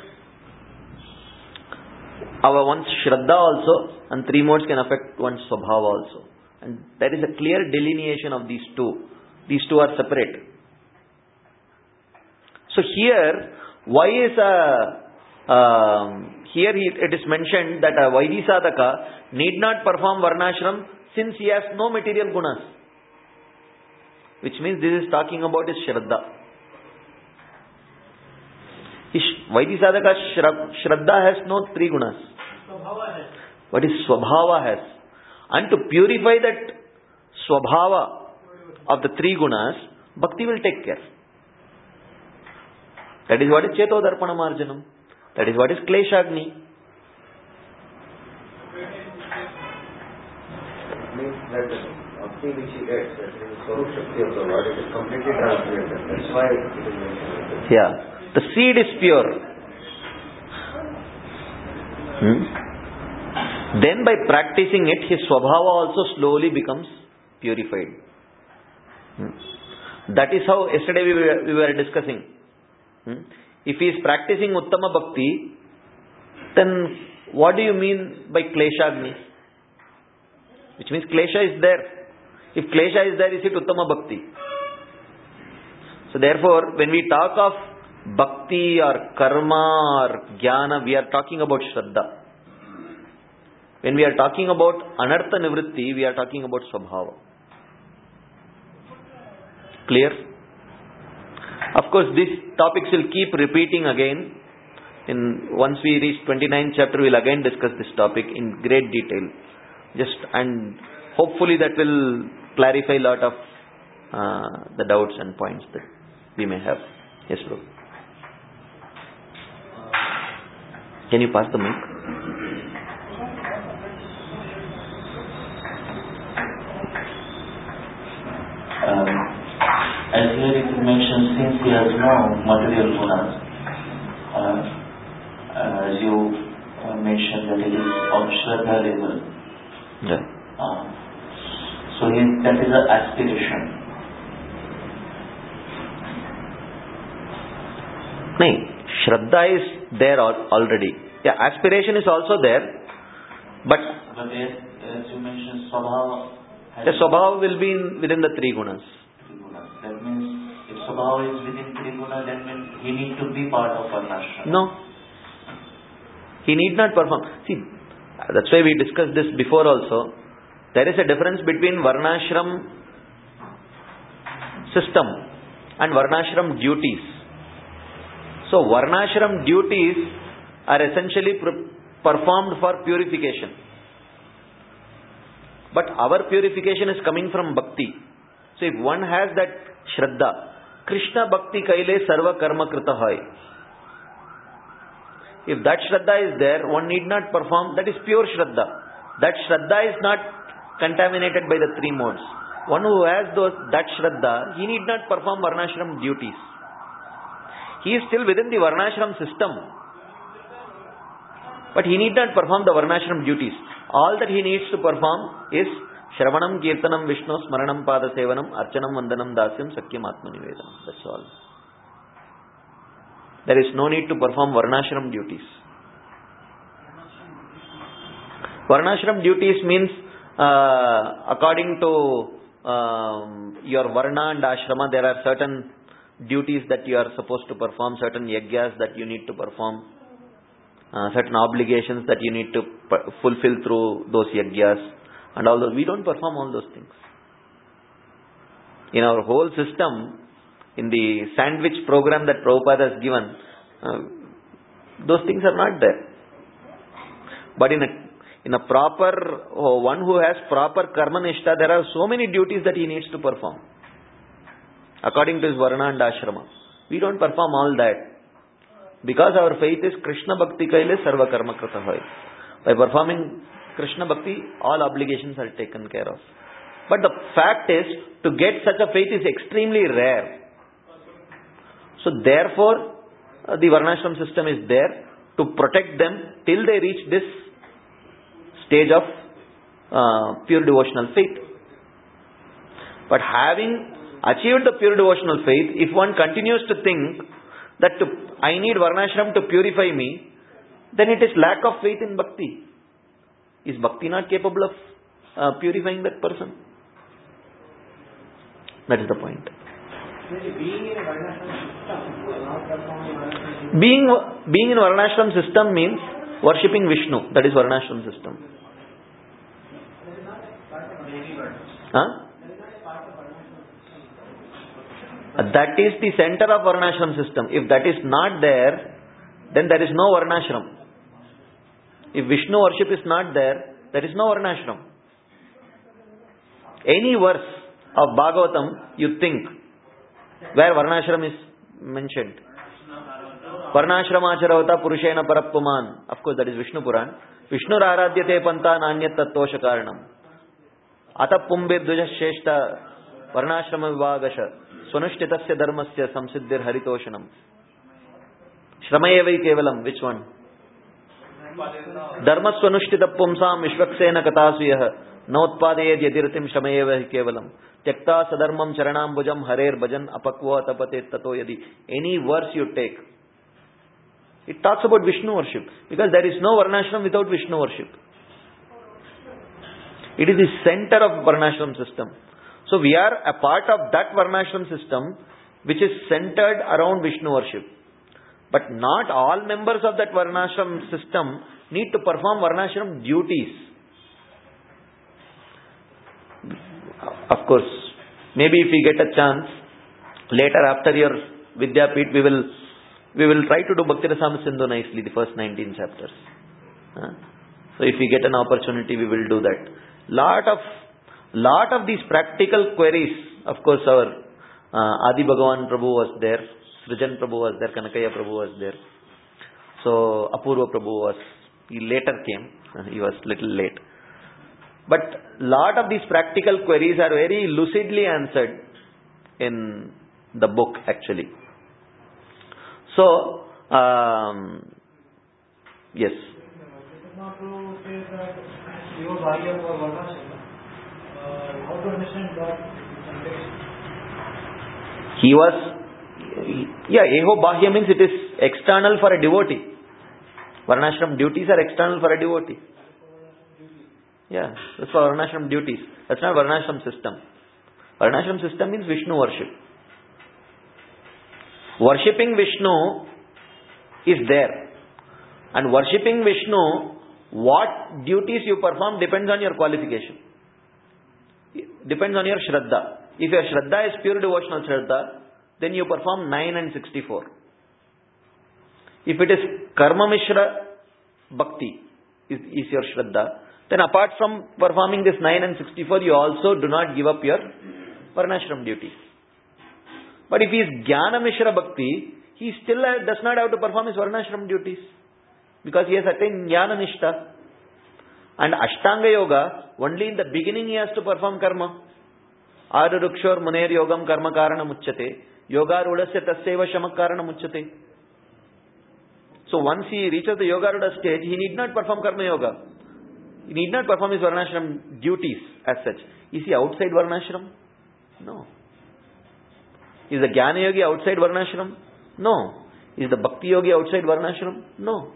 our one's shraddha also, and three modes can affect one's swabhava also. And there is a clear delineation of these two. These two are separate. So here, why is a um, here it is mentioned that a Vaidhi sadhaka need not perform varnashram since he has no material gunas. Which means this is talking about his shraddha. His Vaidhi sadhaka shraddha has no three gunas. But his swabhava has. And to purify that swabhava of the three gunas, bhakti will take care. That is what is Cheto Darpana Marjanam. That is what is Kleshagni. Means that the bhakti which he gets, that is the Swarup Shakti of the Lord, it is completely transcendental. That's why it is mentioned. Yeah. The seed is pure. Hmm? Then by practicing it, his swabhava also slowly becomes purified. Hmm? That is how yesterday we were, we were discussing. Hmm? If he is practicing Uttama Bhakti, then what do you mean by Kleshagni? Which means Klesha is there. If Klesha is there, is it Uttama Bhakti? So therefore, when we talk of Bhakti or Karma or Jnana, we are talking about Shraddha. When we are talking about Anartha Nivritti, we are talking about Swabhava. Clear? Of course, these topics will keep repeating again. In once we reach twenty-ninth chapter, we will again discuss this topic in great detail. Just and hopefully that will clarify a lot of uh, the doubts and points that we may have. Yes, bro. Can you pass the mic? Um, as here it mentions, since he has no material gunas, uh, uh, as you uh, mentioned that it is of Shraddha level. Yeah. Uh, so he, that is an aspiration. No, Shraddha is there al- already. Yeah, aspiration is also there, but But as, as you mentioned, Swabhava has the Swabhava will be in, within the three gunas. three gunas. That means if Swabhava is within three gunas, Vaishnava, then means he need to be part of Varnashram. No. He need not perform. See, that's why we discussed this before also. There is a difference between Varnashram system and Varnashram duties. So, Varnashram duties are essentially performed for purification. But our purification is coming from bhakti. So, if one has that Shraddha, Krishna Bhakti Kaile Sarva Karma Krita Hai. If that Shraddha is there, one need not perform, that is pure Shraddha. That Shraddha is not contaminated by the three modes. One who has those, that Shraddha, he need not perform Varnashram duties. He is still within the Varnashram system. But he need not perform the Varnashram duties. All that he needs to perform is Shravanam, Kirtanam, Vishnu, Smaranam, Pada Sevanam, Archanam, Vandanam, Dasyam, Sakyam, Atma Nivedanam. That's all. There is no need to perform Varnashram duties. Varnashram duties means uh, according to um, your Varna and Ashrama, there are certain duties that you are supposed to perform, certain yagyas that you need to perform, uh, certain obligations that you need to p- fulfill through those yagyas, and all those. We don't perform all those things. In our whole system, in the sandwich program that Prabhupada has given, uh, those things are not there. But in a in a proper, oh, one who has proper karma nishta, there are so many duties that he needs to perform according to his varna and ashrama. We don't perform all that. Because our faith is Krishna Bhakti Kaile Sarva Karma Krita Hai. By performing Krishna Bhakti, all obligations are taken care of. But the fact is, to get such a faith is extremely rare. So therefore, uh, the Varnashram system is there to protect them till they reach this stage of uh, pure devotional faith. But having achieved the pure devotional faith, if one continues to think that to, I need Varnashram to purify me, then it is lack of faith in bhakti. Is bhakti not capable of uh, purifying that person? That is the point. Being in a Varnashram system, not performing Varnashram Being, being in Varnashram system means worshipping Vishnu. That is Varnashram system. Huh? That is the center of Varnashram system. If that is not there, then there is no Varnashram. If Vishnu worship is not there, there is no Varnashram. Any verse of Bhagavatam you think where Varnashram is mentioned. Varnashramacharvata Purushena Parappuman. Of course, that is Vishnu Puran. Vishnu Aradyate Panta Nanyat Tattosha Karanam. Ata Pumbe Duja Sheshta Varnashrama Vivagasha. Swanushthitasya Dharmasya Samsiddhir Haritoshanam. Shramayevi Kevalam. Which one? Dharma Swanushtita Pumsam Vishvaksena Katasuyah. Notpadeyad Yadiratim Shramayevi Kevalam. Tyakta Sadarmam Charanam Bhujam Harer Bhajan Apakva Tapate Tato Yadi. Any verse you take, it talks about Vishnu worship. Because there is no Varnashram without Vishnu worship. It is the center of Varnashram system. So we are a part of that Varnashram system which is centered around Vishnu worship. But not all members of that Varnashram system need to perform Varnashram duties. Of course, maybe if we get a chance, later after your Vidyapit, we will we will try to do Bhakti Rasamrita Sindhu nicely, the first nineteen chapters. Huh? So if we get an opportunity, we will do that. Lot of Lot of these practical queries, of course our uh, Adi Bhagavan Prabhu was there, Srijan Prabhu was there, Kanakaya Prabhu was there. So Apurva Prabhu was, he later came, he was little late. But lot of these practical queries are very lucidly answered in the book actually. So, um, yes. He was, yeah, Eho Bahya means it is external for a devotee. Varnashram duties are external for a devotee. Yeah, that's for Varnashram duties. That's not Varnashram system. Varnashram system means Vishnu worship. Worshipping Vishnu is there. And worshipping Vishnu, what duties you perform depends on your qualification. Depends on your Shraddha. If your Shraddha is pure devotional Shraddha, then you perform nine and sixty-four. If it is Karma Mishra Bhakti is, is your Shraddha, then apart from performing this nine and sixty-four, you also do not give up your Varnashram duties. But if he is Jnana Mishra Bhakti, he still does not have to perform his Varnashram duties, because he has attained Jnana Nishta. And Ashtanga Yoga, only in the beginning he has to perform karma. Arurukshor Muner Yogam Karma Karana Muchyate, Yoga Rudasya Tasyeva Shama Karana Muchyate. So once he reaches the Yoga Ruda stage, he need not perform Karma Yoga. He need not perform his Varnashram duties as such. Is he outside Varnashram? No. Is the Jnana Yogi outside Varnashram? No. Is the Bhakti Yogi outside Varnashram? No.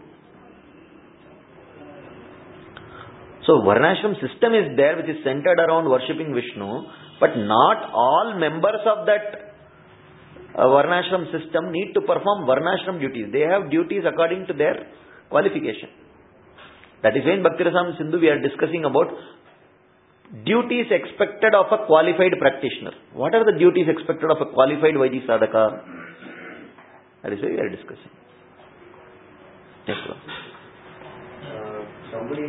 So Varnashram system is there, which is centered around worshipping Vishnu, but not all members of that uh, Varnashram system need to perform Varnashram duties. They have duties according to their qualification. That is why in Bhakti Rasamrita Sindhu we are discussing about duties expected of a qualified practitioner. What are the duties expected of a qualified Vaidhi Sadhaka? That is why we are discussing. Yes, sir. Uh, somebody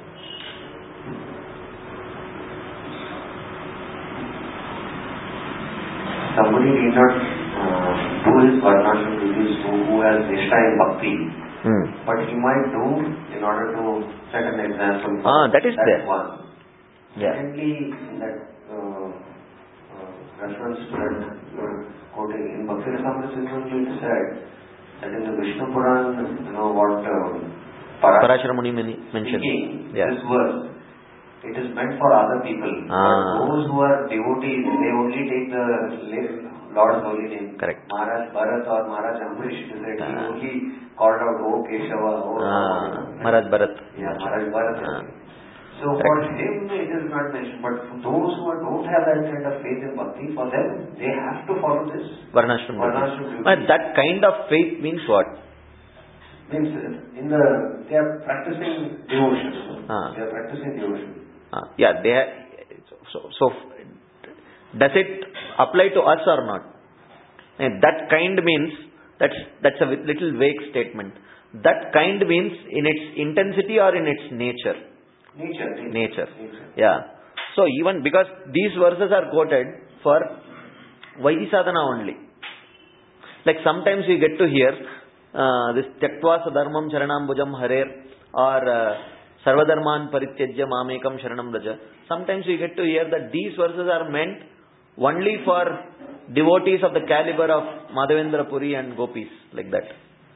somebody need not uh, do his Varnashram duties who, who has Nishta in Bhakti, hmm. but he might do in order to set an example. Ah, that is that there. One. Yeah. Secondly, that uh, uh, reference to that uh, quoting in Bhakti Rasamrita Sindhu, it said that in the Vishnu Puran, you know what um, Parashara Muni mentioned. Speaking, Yeah. this verse, it is meant for other people. Ah. But those who are devotees, they only take the Lord's holy name. Correct. Maharaj Bharat or Maharaj Amrish, it is that he Ah. only called out, oh Keshava, oh Ah. Maharaj Bharat. Yeah, Maharaj Bharat. Ah. So for him it is not mentioned, but for those who don't have that kind of faith in Bhakti, for them, they have to follow this. Varnashram Varnashram duties. duties. But that kind of faith means what? Means in the, they are practicing devotion. Ah. They are practicing devotion. Uh, yeah, they have, so, so does it apply to us or not? And that kind means, that's, that's a little vague statement. That kind means in its intensity or in its nature? Nature. Nature. Nature. Yeah. So even because these verses are quoted for Vaidhi Sadhana only. Like sometimes we get to hear uh, this Tyaktva Sadharmam Charanam Bhujam Harer or uh, Sarvadharman Parityajya Mamekam Sharanam Raja. Sometimes we get to hear that these verses are meant only for devotees of the caliber of Madhavendra Puri and Gopis, like that.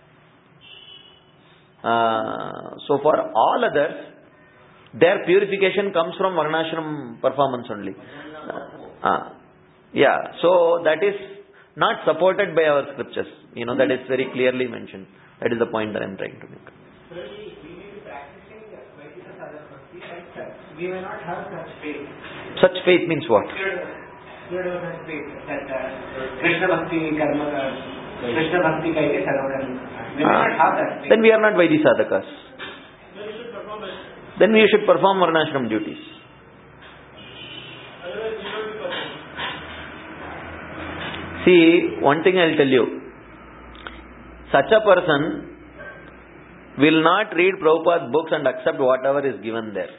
Uh, so for all others, their purification comes from Varnashram performance only. Uh, uh, yeah, so that is not supported by our scriptures. You know, that is very clearly mentioned. That is the point that I am trying to make. So we, we may be practicing Vaidika Sadhana Bhakti, but we may not have such faith. Such faith means what? Pure devotional faith that uh, Krishna Bhakti Karma, uh, Krishna Bhakti Kaike Sarva Karma. We may Ah. not have that faith. Then we are not Vaidhi Sadhakas. Then we should perform Varnashram duties. See, one thing I will tell you. Such a person will not read Prabhupada's books and accept whatever is given there.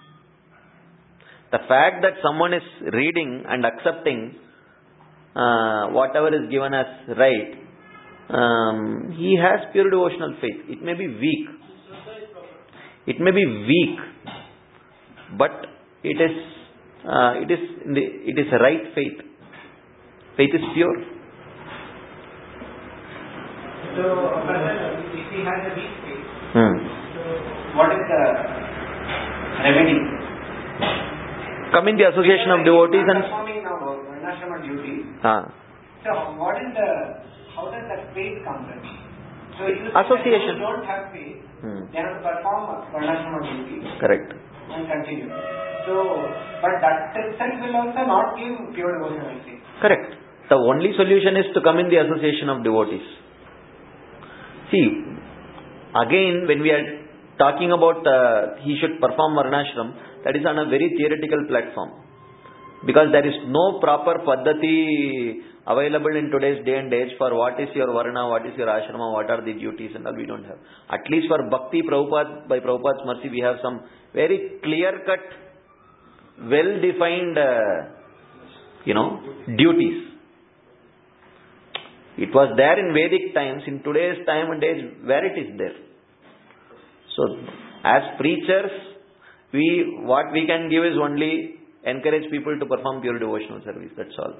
The fact that someone is reading and accepting uh, whatever is given as right, um, he has pure devotional faith. It may be weak. It may be weak, but it is uh, it is it is a right faith. Faith is pure. So, a person, if he has a weak faith, Hmm. so what is the remedy? Come in the association of devotees and. Performing now Varnashrama duty. Ah. So, what is the, how does that faith come in? So, you Association. Who don't have faith, Hmm. they have to perform Varnashrama duty Correct. and continue. So, but that itself will also not give pure devotional faith. Correct. The only solution is to come in the association of devotees. See, again, when we are talking about uh, he should perform varnashram, that is on a very theoretical platform. Because there is no proper paddhati available in today's day and age for what is your varna, what is your ashrama, what are the duties and all, we don't have. At least for bhakti, Prabhupada, by Prabhupada's mercy, we have some very clear-cut, well-defined, uh, you know, duties. It was there in Vedic times. In today's time and age, where it is there? So, as preachers, we what we can give is only encourage people to perform pure devotional service. That's all.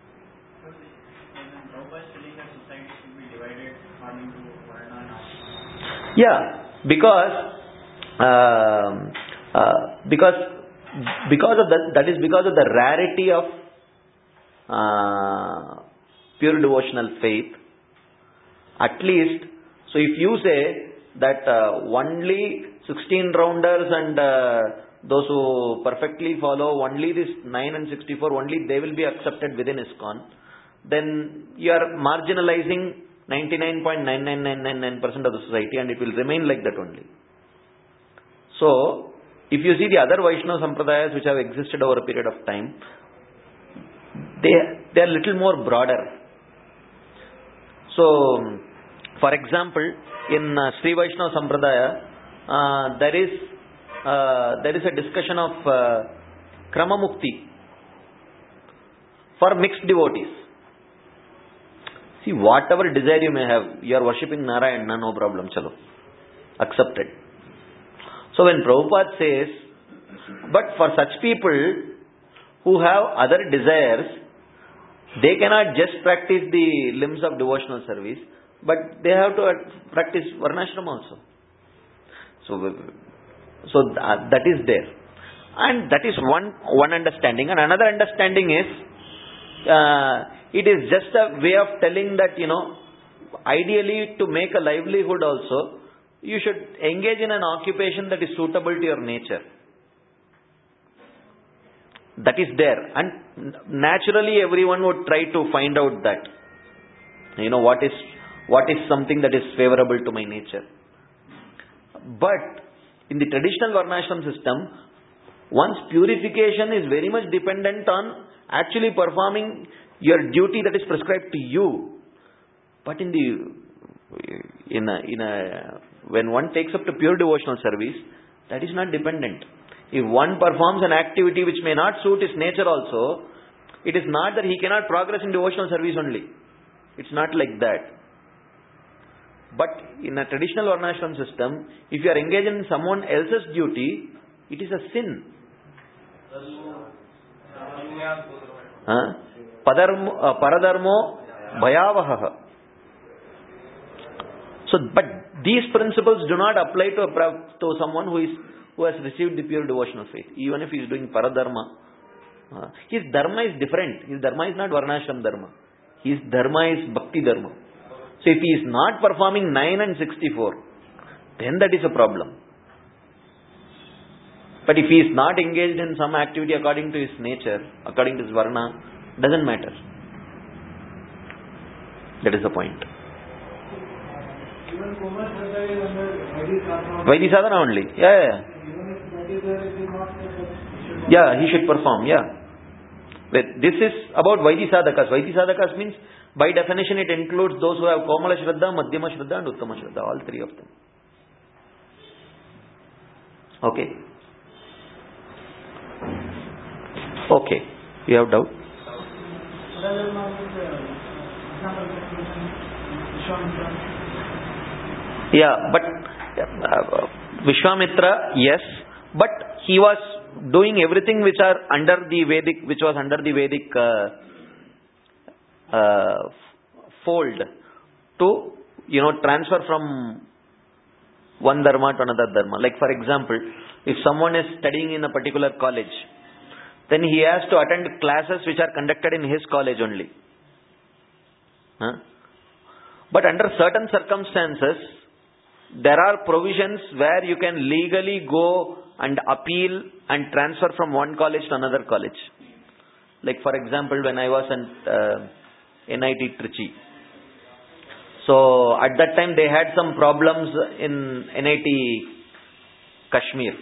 Yeah, because uh, uh, because because of that, that is because of the rarity of uh, pure devotional faith. At least, so if you say that uh, only sixteen rounders and uh, those who perfectly follow only this nine and sixty-four, only they will be accepted within ISKCON, then you are marginalizing ninety-nine point nine nine nine nine nine percent of the society, and it will remain like that only. So, if you see the other Vaishnava Sampradayas which have existed over a period of time, they, they are little more broader. So, for example, in uh, Sri Vaishnava Sampradaya, uh, there is uh, there is a discussion of uh, Krama Mukti for mixed devotees. See, whatever desire you may have, you are worshipping Narayana, no problem, chalo. Accepted. So when Prabhupada says, but for such people who have other desires, they cannot just practice the limbs of devotional service, but they have to practice Varnashram also. So, so that is there. And that is one, one understanding. And another understanding is, uh, it is just a way of telling that, you know, ideally to make a livelihood also, you should engage in an occupation that is suitable to your nature. That is there. And naturally everyone would try to find out that, you know, what is, what is something that is favorable to my nature. But in the traditional Varnashram system, one's purification is very much dependent on actually performing your duty that is prescribed to you. But in the in a, in a when one takes up to pure devotional service, that is not dependent. If one performs an activity which may not suit his nature also, it is not that he cannot progress in devotional service only. It's not like that. But in a traditional Varnashram system, if you are engaged in someone else's duty, it is a sin. Huh? Padarmo, uh, paradharmo bhayavaha. So, but these principles do not apply to, a, to someone who is who has received the pure devotional faith. Even if he is doing paradharma, uh, his dharma is different. His dharma is not Varnashram dharma. His dharma is bhakti dharma. So, if he is not performing nine and sixty-four, then that is a problem. But if he is not engaged in some activity according to his nature, according to his varna, doesn't matter. That is the point. Even Kumar Shraddha is under Vaidhi Sadhana. Vaidhi Sadhana only. Yeah, yeah. Even if that is there, it is not that. Yeah, he should perform, yeah. This is about Vaidhi Sadhakas. Vaidhi Sadhakas means, by definition, it includes those who have Komala Shraddha, Madhyama Shraddha and Uttama Shraddha. All three of them. Okay. Okay. You have doubt? Yeah, but uh, Vishwamitra, yes, but he was doing everything which are under the Vedic, which was under the Vedic uh, uh, fold to, you know, transfer from one dharma to another dharma. Like for example, if someone is studying in a particular college, then he has to attend classes which are conducted in his college only. Huh? But under certain circumstances, there are provisions where you can legally go and appeal and transfer from one college to another college. Like for example, when I was in, uh, N I T Trichy. So at that time they had some problems in N I T Kashmir.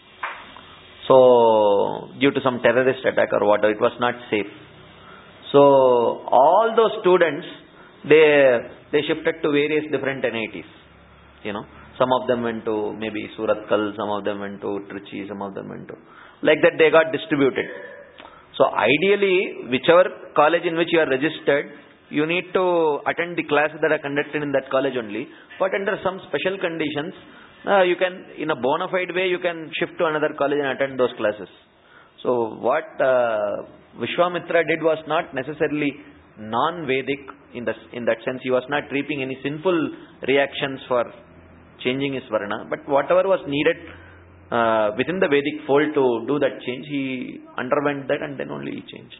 So due to some terrorist attack or whatever, it was not safe. So all those students, they they shifted to various different N I Ts. You know, some of them went to maybe Surathkal, some of them went to Trichy, some of them went to, like that they got distributed. So ideally, whichever college in which you are registered, you need to attend the classes that are conducted in that college only. But under some special conditions, uh, you can, in a bona fide way, you can shift to another college and attend those classes. So what uh, Vishwamitra did was not necessarily non-Vedic in the in that sense. He was not reaping any sinful reactions for changing his varna, but whatever was needed uh, within the Vedic fold to do that change, he underwent that and then only he changed.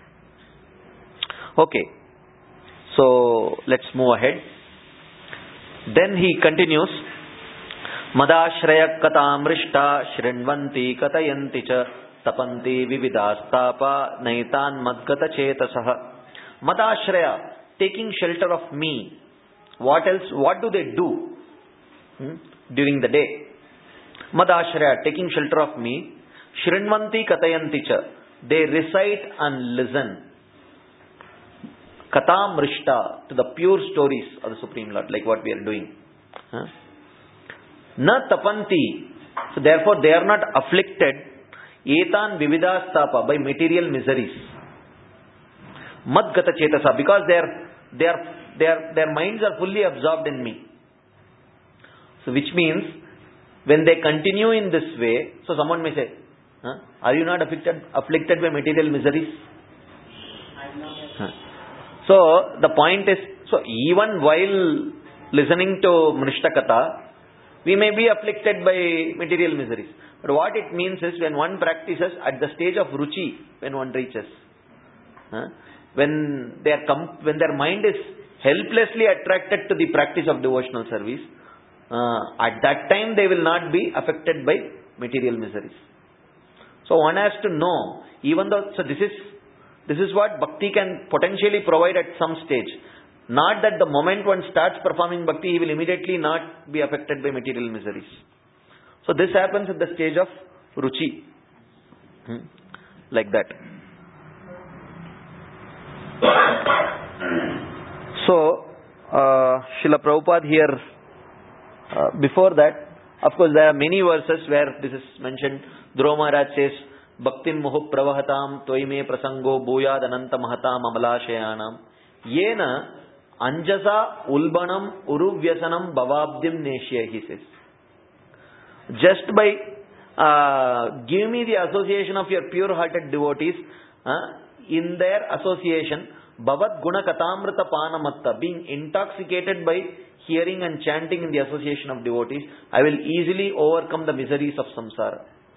Okay, so let's move ahead. Then he continues, Madashraya katamrishta shrinvanti katayanti cha tapanti vividastapa naitan madgata chetasaha. Madashraya, taking shelter of me. What else? What do they do hmm, during the day? Madashraya, taking shelter of me. Shrinvanti katayanti cha. They recite and listen. Katamrishta, to the pure stories of the Supreme Lord, like what we are doing. Huh? Na tapanti. So therefore they are not afflicted. Etan vividastapa, by material miseries. Madgata chetasa, because their their their their minds are fully absorbed in me. So which means when they continue in this way, so someone may say, huh, are you not afflicted afflicted by material miseries? Huh. So the point is, so even while listening to Mrishtakatha, we may be afflicted by material miseries. But what it means is, when one practices at the stage of ruchi, when one reaches, huh, when their com- when their mind is helplessly attracted to the practice of devotional service, uh, at that time they will not be affected by material miseries. So one has to know, even though, so this is this is what bhakti can potentially provide at some stage. Not that the moment one starts performing bhakti, he will immediately not be affected by material miseries. So this happens at the stage of ruchi. Hmm. Like that. So, uh, Srila Prabhupada here, uh, before that, of course there are many verses where this is mentioned. Dhruva Maharaj says, Bhaktim muhu pravahatam toime prasango bhuyad ananta mahatam amalashayanam yena anjasa ulbanam uruvyasanam bhavabdim neshya, he says. Just by uh, give me the association of your pure-hearted devotees, uh, in their association, bhavat guna katamrita panamatta, being intoxicated by hearing and chanting in the association of devotees, I will easily overcome the miseries of samsara.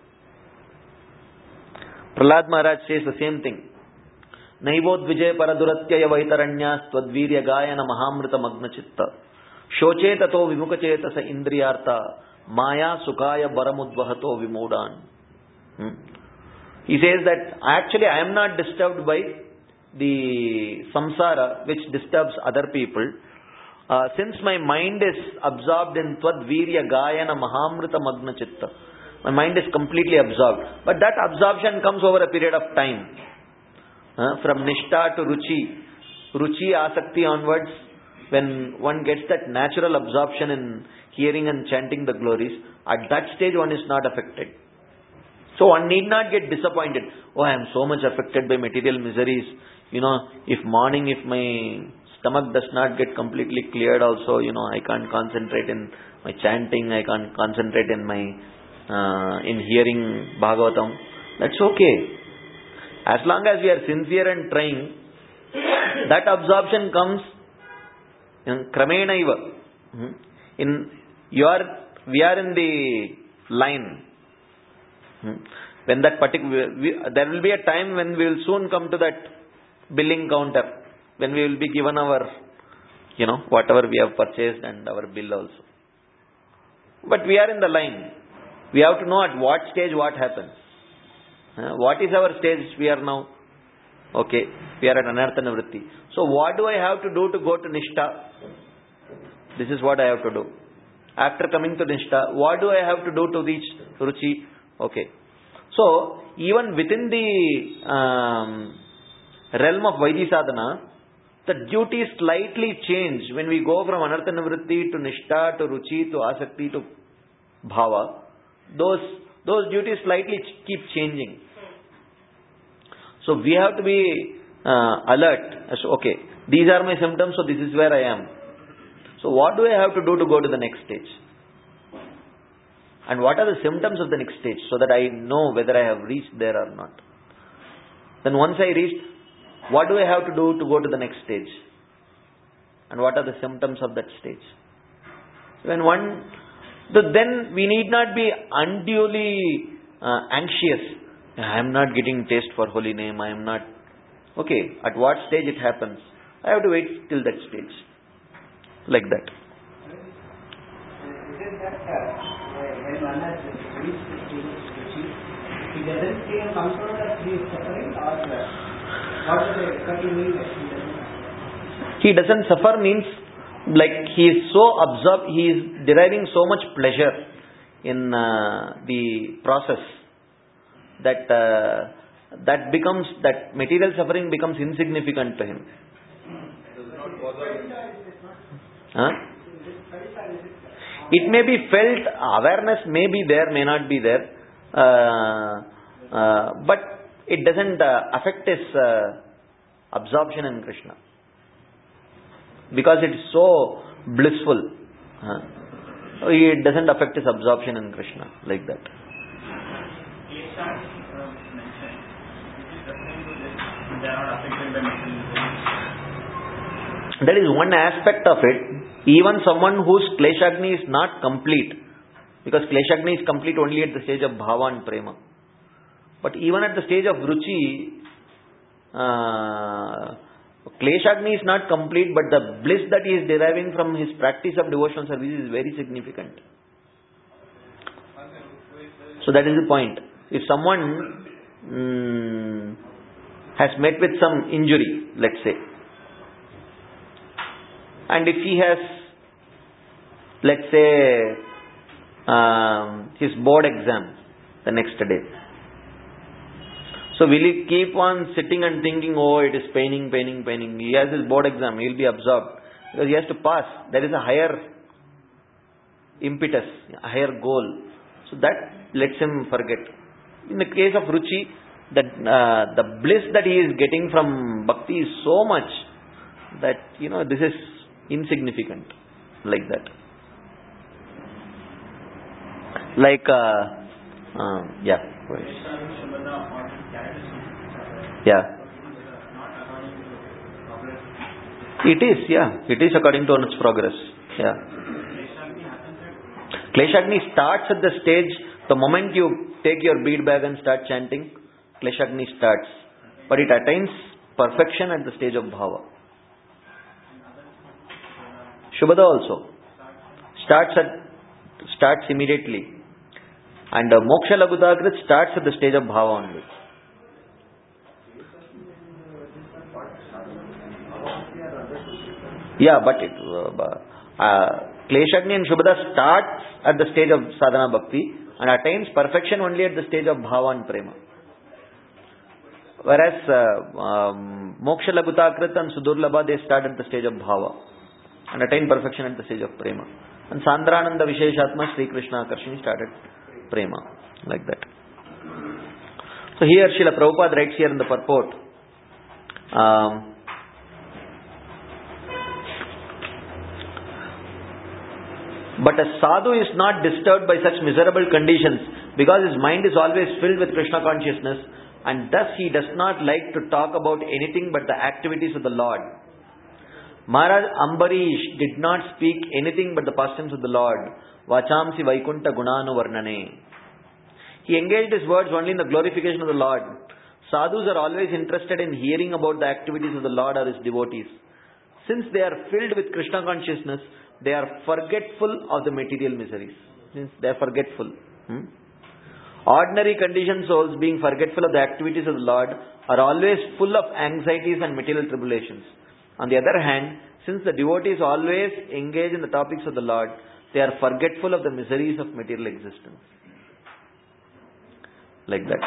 Prahlad Maharaj says the same thing. Naivod vijay paraduratyaya vaitaranyas twadvirya gayana mahamrita magna chitta shoche tato vimukha chetasa indriyartha maya sukaya baramudvahato vimudan. Hmm. He says that actually I am not disturbed by the samsara which disturbs other people. Uh, since my mind is absorbed in twadvirya gayana mahamrita magna chitta, my mind is completely absorbed. But that absorption comes over a period of time. Uh, from Nishtha to Ruchi, Ruchi Asakti onwards, when one gets that natural absorption in hearing and chanting the glories, at that stage one is not affected. So one need not get disappointed. Oh, I am so much affected by material miseries. You know, if morning, if my stomach does not get completely cleared also, you know, I can't concentrate in my chanting, I can't concentrate in my Uh, in hearing Bhagavatam, that's okay. As long as we are sincere and trying, that absorption comes in kramena iva. In you are, we are in the line. When that particular, we, there will be a time when we will soon come to that billing counter, when we will be given our, you know, whatever we have purchased and our bill also. But we are in the line. We have to know at what stage what happens. Uh, what is our stage we are now? Okay, we are at Anartha Nivritti. So what do I have to do to go to Nishtha? This is what I have to do. After coming to Nishtha, what do I have to do to reach Ruchi? Okay. So, even within the um, realm of Vaidhi Sadhana, the duties slightly change when we go from Anartha Nivritti to Nishtha to Ruchi to Asakti to Bhava. Those, those duties slightly ch- keep changing. So, we have to be uh, alert. So, okay, these are my symptoms, so this is where I am. So, what do I have to do to go to the next stage? And what are the symptoms of the next stage, so that I know whether I have reached there or not. Then once I reached, what do I have to do to go to the next stage? And what are the symptoms of that stage? When one, then we need not be unduly uh, anxious. I am not getting taste for holy name. I am not. Okay, at what stage it happens? I have to wait till that stage. Like that. Isn't that uh, when one has reached the stage of Ruchi, he doesn't see a control that he is suffering, or uh, what does it exactly mean that he doesn't suffer? He doesn't suffer means like he is so absorbed, he is deriving so much pleasure in uh, the process that uh, that becomes, that material suffering becomes insignificant to him. Huh? It may be felt, awareness may be there, may not be there, uh, uh, but it doesn't uh, affect his uh, absorption in Krishna. Because it is so blissful. Uh, it doesn't affect his absorption in Krishna like that. That is one aspect of it. Even someone whose Kleshagni is not complete, because Kleshagni is complete only at the stage of Bhava and Prema. But even at the stage of Ruchi, uh, Kleshagni is not complete, but the bliss that he is deriving from his practice of devotional service is very significant. So that is the point. If someone mm, has met with some injury, let's say, and if he has, let's say, um, his board exam the next day, so will he keep on sitting and thinking, oh, it is paining, paining, paining? He has his board exam, he will be absorbed. Because he has to pass. There is a higher impetus, a higher goal. So that lets him forget. In the case of Ruchi, that uh, the bliss that he is getting from Bhakti is so much that, you know, this is insignificant. Like that. Like, uh, uh, yeah. Yeah. It is, yeah. It is according to one's progress. Yeah. Kleshagni starts at the stage, the moment you take your bead bag and start chanting, Kleshagni starts. But it attains perfection at the stage of Bhava. Shubhada also starts at, starts immediately. And uh, Moksha Lagudagrit starts at the stage of Bhava only. Yeah, but it, uh, uh, Kleshagni and Shubhada starts at the stage of Sadhana Bhakti and attains perfection only at the stage of Bhava and Prema. Whereas uh, um, Moksha Lagudagrit and Sudurlabha, they start at the stage of Bhava and attain perfection at the stage of Prema. And Sandrananda Visheshatma Sri Krishna Akarshani started Prema, like that. So here Srila Prabhupada writes here in the purport, um, but a sadhu is not disturbed by such miserable conditions because his mind is always filled with Krishna consciousness, and thus he does not like to talk about anything but the activities of the Lord. Maharaj Ambarish did not speak anything but the pastimes of the Lord. Vachamsi Vaikunta Gunanu Varnane. He engaged his words only in the glorification of the Lord. Sadhus are always interested in hearing about the activities of the Lord or his devotees. Since they are filled with Krishna consciousness, they are forgetful of the material miseries. Since they are forgetful. Hmm? Ordinary conditioned souls, being forgetful of the activities of the Lord, are always full of anxieties and material tribulations. On the other hand, since the devotees always engage in the topics of the Lord, they are forgetful of the miseries of material existence. Like that.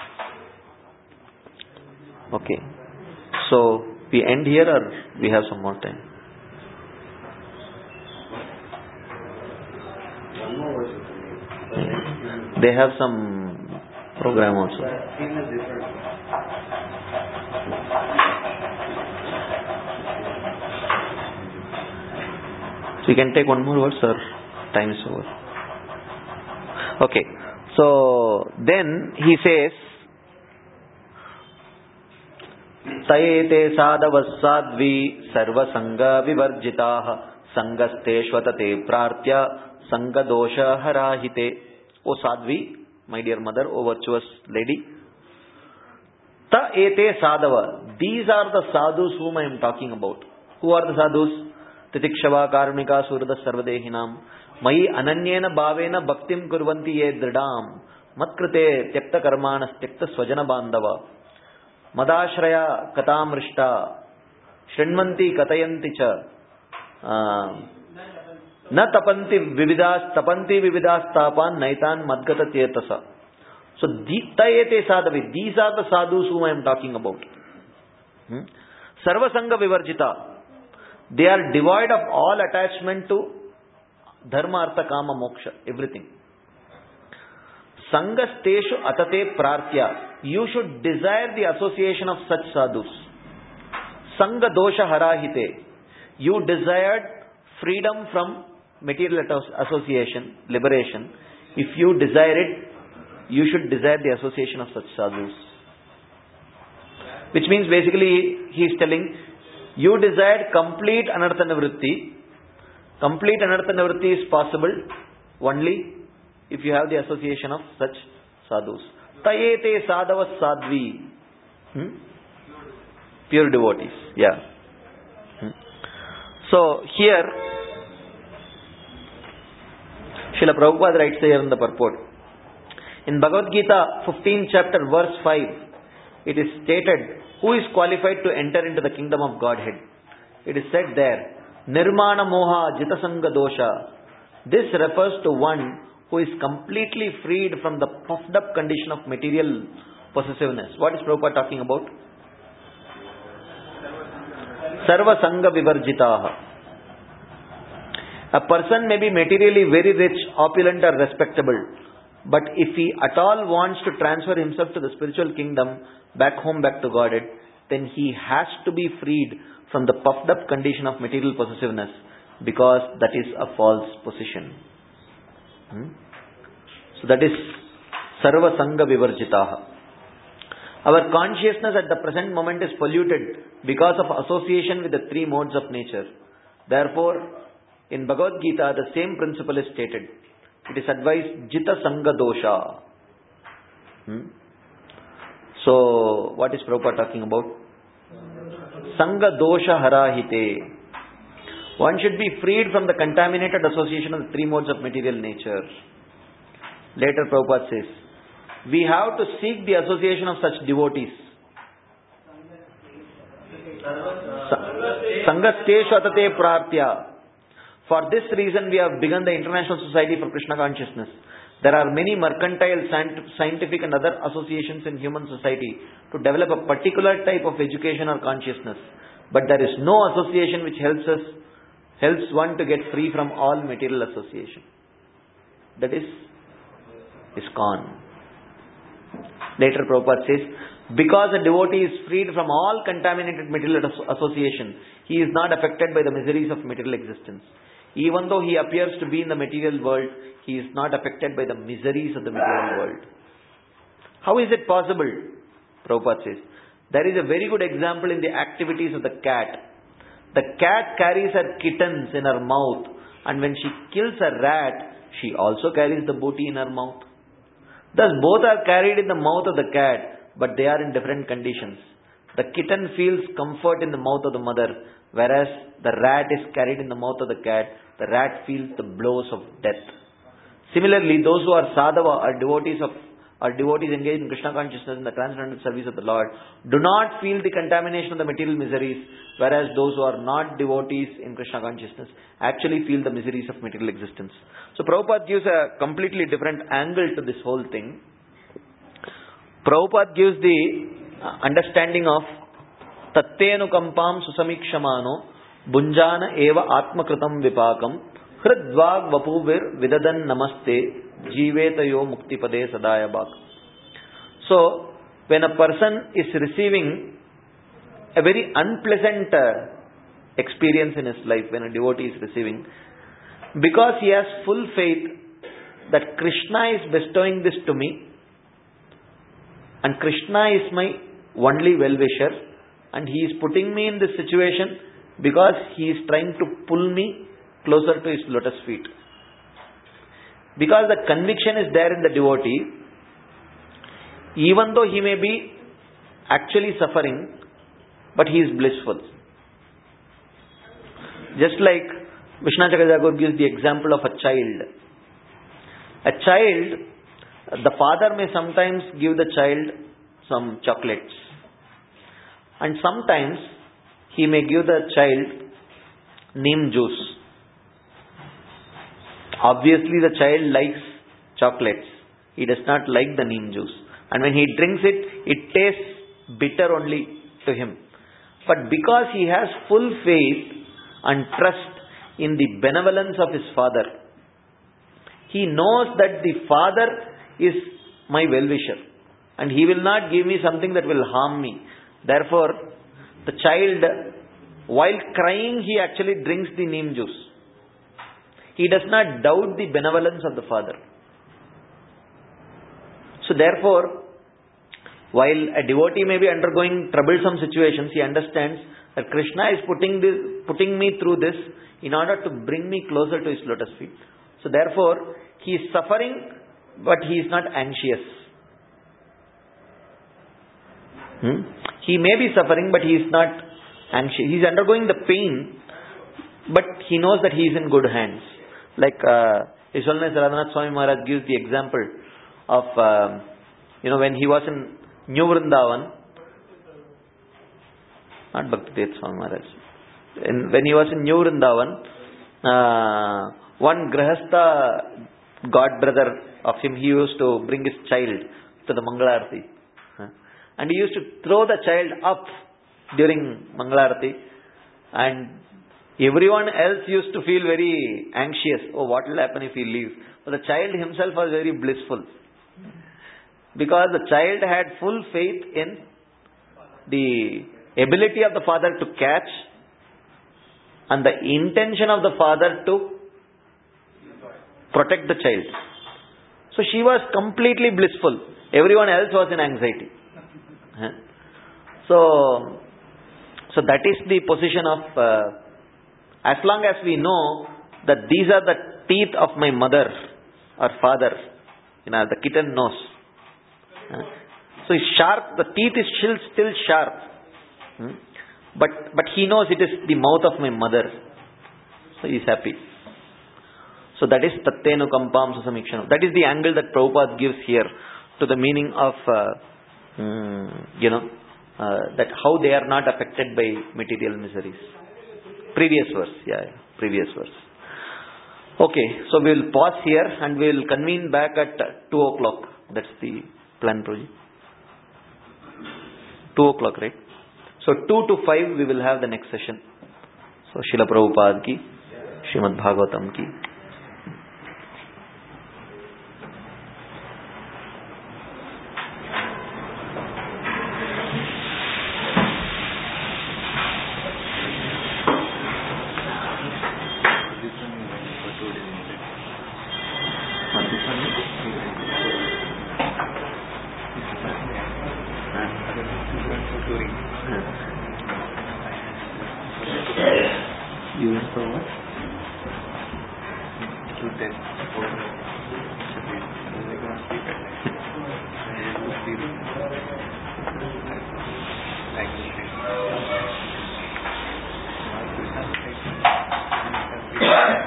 Okay. So, we end here or we have some more time? One more verse. They have some program also. Theme is different. So you can take one more verse or time is over. Okay. So then he says, Tayete sadavas sadvi sarva sangha vivarjitaha sangaste shvatate prartya sangha dosha harahite. O sadvi, my dear mother, O virtuous lady. Ta ete sadava. These are the sadhus whom I am talking about. Who are the sadhus? Titikshava karunika surada sarvadehinam. Mai ananyena bhavena bhaktim kurvanti ye dridam. Matkrite tyakta karmanas tyakta swajana bandava. Madashraya katamrishta. Shrinmanti katayanti cha. Na tapanti vividas tapanti vividas tapan naitan madgata tetasa. So tayete sadhavi. These are the sadhus whom I am talking about. Hmm? Sarvasanga vivarjita. They are devoid of all attachment to dharma, artha, kama, moksha, everything. Sangasteshu atate prartya. You should desire the association of such sadhus. Sangha dosha harahite. You desired freedom from material association, liberation. If you desire it, you should desire the association of such sadhus. Which means basically he is telling, you desired complete anartha nivritti. Complete anartha nivritti is possible only if you have the association of such sadhus. Tayete sadhavas sadvi. Hmm? Pure devotees. Yeah. Hmm. So here, Srila Prabhupada writes here in the purport. In Bhagavad Gita, fifteenth chapter, verse five, it is stated, who is qualified to enter into the kingdom of Godhead? It is said there, Nirmana Moha Jitasanga Dosha. This refers to one who is completely freed from the puffed up condition of material possessiveness. What is Prabhupada talking about? Sarva Sangha Vivarjitaha. A person may be materially very rich, opulent or respectable, but if he at all wants to transfer himself to the spiritual kingdom, back home, back to Godhead, then he has to be freed from the puffed up condition of material possessiveness, because that is a false position. Hmm? So that is Sarva Sangha Vivarjitaha. Our consciousness at the present moment is polluted because of association with the three modes of nature. Therefore, in Bhagavad Gita, the same principle is stated. It is advised Jita Sangha Dosha. Hmm? So, what is Prabhupada talking about? Sangha Dosha Harahite. One should be freed from the contaminated association of the three modes of material nature. Later Prabhupada says, we have to seek the association of such devotees. Sangasteshu atate prartya. For this reason, we have begun the International Society for Krishna Consciousness. There are many mercantile, scientific and other associations in human society to develop a particular type of education or consciousness. But there is no association which helps us, helps one to get free from all material association. That is ISKCON. Later Prabhupada says, because a devotee is freed from all contaminated material association, he is not affected by the miseries of material existence. Even though he appears to be in the material world, he is not affected by the miseries of the material world. How is it possible? Prabhupada says, there is a very good example in the activities of the cat. The cat carries her kittens in her mouth, and when she kills a rat, she also carries the booty in her mouth. Thus both are carried in the mouth of the cat, but they are in different conditions. The kitten feels comfort in the mouth of the mother, whereas the rat is carried in the mouth of the cat. The rat feels the blows of death. Similarly, those who are sadhava are devotees of or devotees engaged in Krishna consciousness in the transcendental service of the Lord do not feel the contamination of the material miseries, whereas those who are not devotees in Krishna consciousness actually feel the miseries of material existence. So Prabhupada gives a completely different angle to this whole thing. Prabhupada gives the understanding of Tattenukampam susamikshamano bunjana eva atmakritam vipakam hridvag vapuvir vidadan namaste jivetayo muktipade sadaya bhak. So, when a person is receiving a very unpleasant uh, experience in his life, when a devotee is receiving, because he has full faith that Krishna is bestowing this to me, and Krishna is my only well-wisher, and he is putting me in this situation because he is trying to pull me closer to his lotus feet. Because the conviction is there in the devotee, even though he may be actually suffering, but he is blissful. Just like Vishnu Chakravarti gives the example of a child. A child, the father may sometimes give the child some chocolates. And sometimes he may give the child neem juice. Obviously the child likes chocolates. He does not like the neem juice. And when he drinks it, it tastes bitter only to him. But because he has full faith and trust in the benevolence of his father, he knows that the father is my well-wisher and he will not give me something that will harm me. Therefore, the child, while crying, he actually drinks the neem juice. He does not doubt the benevolence of the father. So therefore, while a devotee may be undergoing troublesome situations, he understands that Krishna is putting this, putting me through this in order to bring me closer to his lotus feet. So therefore, he is suffering, but he is not anxious. Hmm? He may be suffering, but he is not anxious. He is undergoing the pain, but he knows that he is in good hands. Like uh, His Holiness Radhanath Swami Maharaj gives the example of, uh, you know, when he was in New Vrindavan, not Bhaktivedanta Swami Maharaj, in, when he was in New Vrindavan, uh, one Grahastha god brother of him, he used to bring his child to the Mangalarati. And he used to throw the child up during Mangalarati, and everyone else used to feel very anxious. Oh, what will happen if he leaves? But the child himself was very blissful, because the child had full faith in the ability of the father to catch and the intention of the father to protect the child. So she was completely blissful. Everyone else was in anxiety. So, so that is the position of, uh, as long as we know that these are the teeth of my mother or father, you know, the kitten knows. So it's sharp, the teeth is still, still sharp. But, but he knows it is the mouth of my mother. So he is happy. So that is Tattenu Kampam Susamikshanu. That is the angle that Prabhupada gives here to the meaning of, uh, mm, you know, uh, that how they are not affected by material miseries. Previous verse, yeah, yeah, previous verse. Okay, so we will pause here and we will convene back at two o'clock. That's the plan, project. two o'clock, right? So two to five we will have the next session. So Srila Prabhupada ki, Srimad Bhagavatam ki. You went for what? To test for they're going to sleep at night. And they have to sleep like this.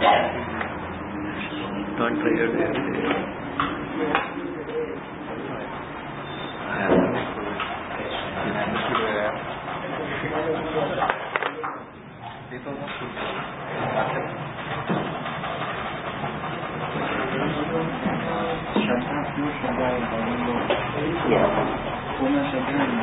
Don't try your day. Shraddha, pure Shraddha is having Yeah. Purna Shraddha and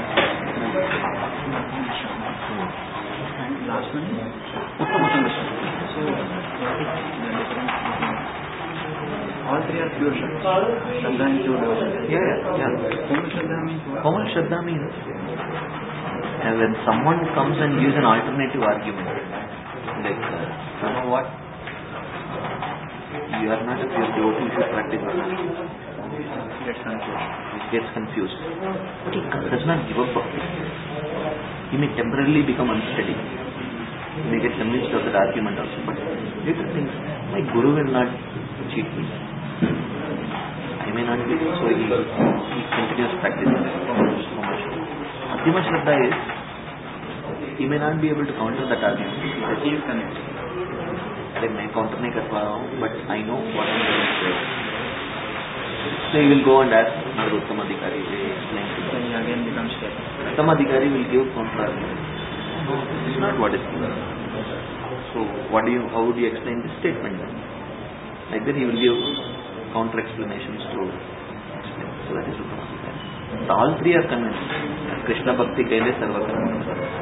Shraddha. And last one is Uttama Shraddha. So, what is the difference between all three are pure Shraddha? Shraddha includes. Yeah, yeah, yeah. Purna Shraddha means what? Komal Shraddha means uh, when someone comes and gives an alternative argument, like, uh, you know what, you are not a pure devotee, you should practice Varnashram. Gets confused. He gets confused. But he does not give up bhakti. He may temporarily become unsteady. He may get convinced of that argument also. But later thinks, my Guru will not cheat me. I may not be. So he, he continues practicing so much. Madhyama Shraddha is, he may not be able to counter that argument. He is connected. अरे मैं counter नहीं कर पा रहा हूँ, but I know what I'm going to say. So he will go and ask another Uttam Adhikari. They explain to So him. he again becomes stable. Uttam Adhikari will give counter argument. No, this is not what is given. So what do you? How would you explain this statement then? Like that he will give counter explanations to explain. So that is Uttam Adhikari. So all three are convinced. Krishna Bhakti Kaile Sarva Karma.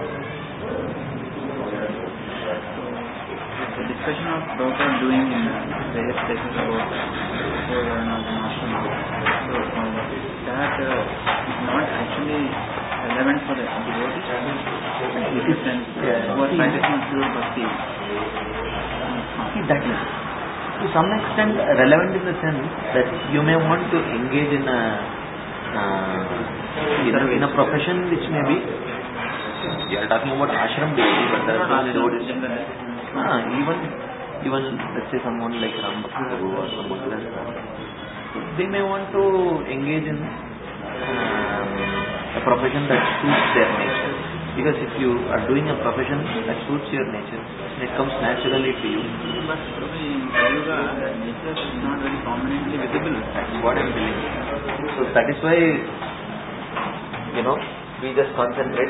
The discussion of Prabhupada doing in various places about four Varnas and Ashram. So uh, that uh, is not actually relevant for the devotees. It is then for practicing pure bhakti. See, that is to some extent relevant in the sense that you may want to engage in a uh, in, a, in a profession which may be, you are talking about ashram devotee, but there are so many devotees. Ah, even even let's say someone like Ram Bhakti Guru or someone like that, they may want to engage in um, a profession that suits their nature. Because if you are doing a profession that suits your nature, it comes naturally to you. But in Kali-yuga, the nature is not very prominently visible. That's what I'm telling you. So that is why, you know, we just concentrate.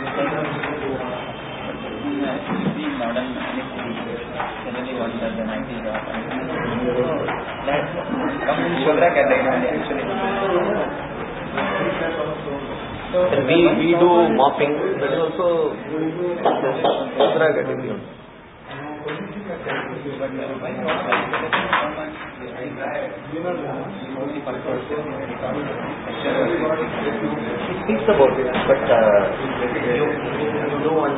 See modern generally what does the nineties or that comes in Shudra category actually. And we, we do mopping, that is also Shudra category. He speaks about it, but uh, you, you do one,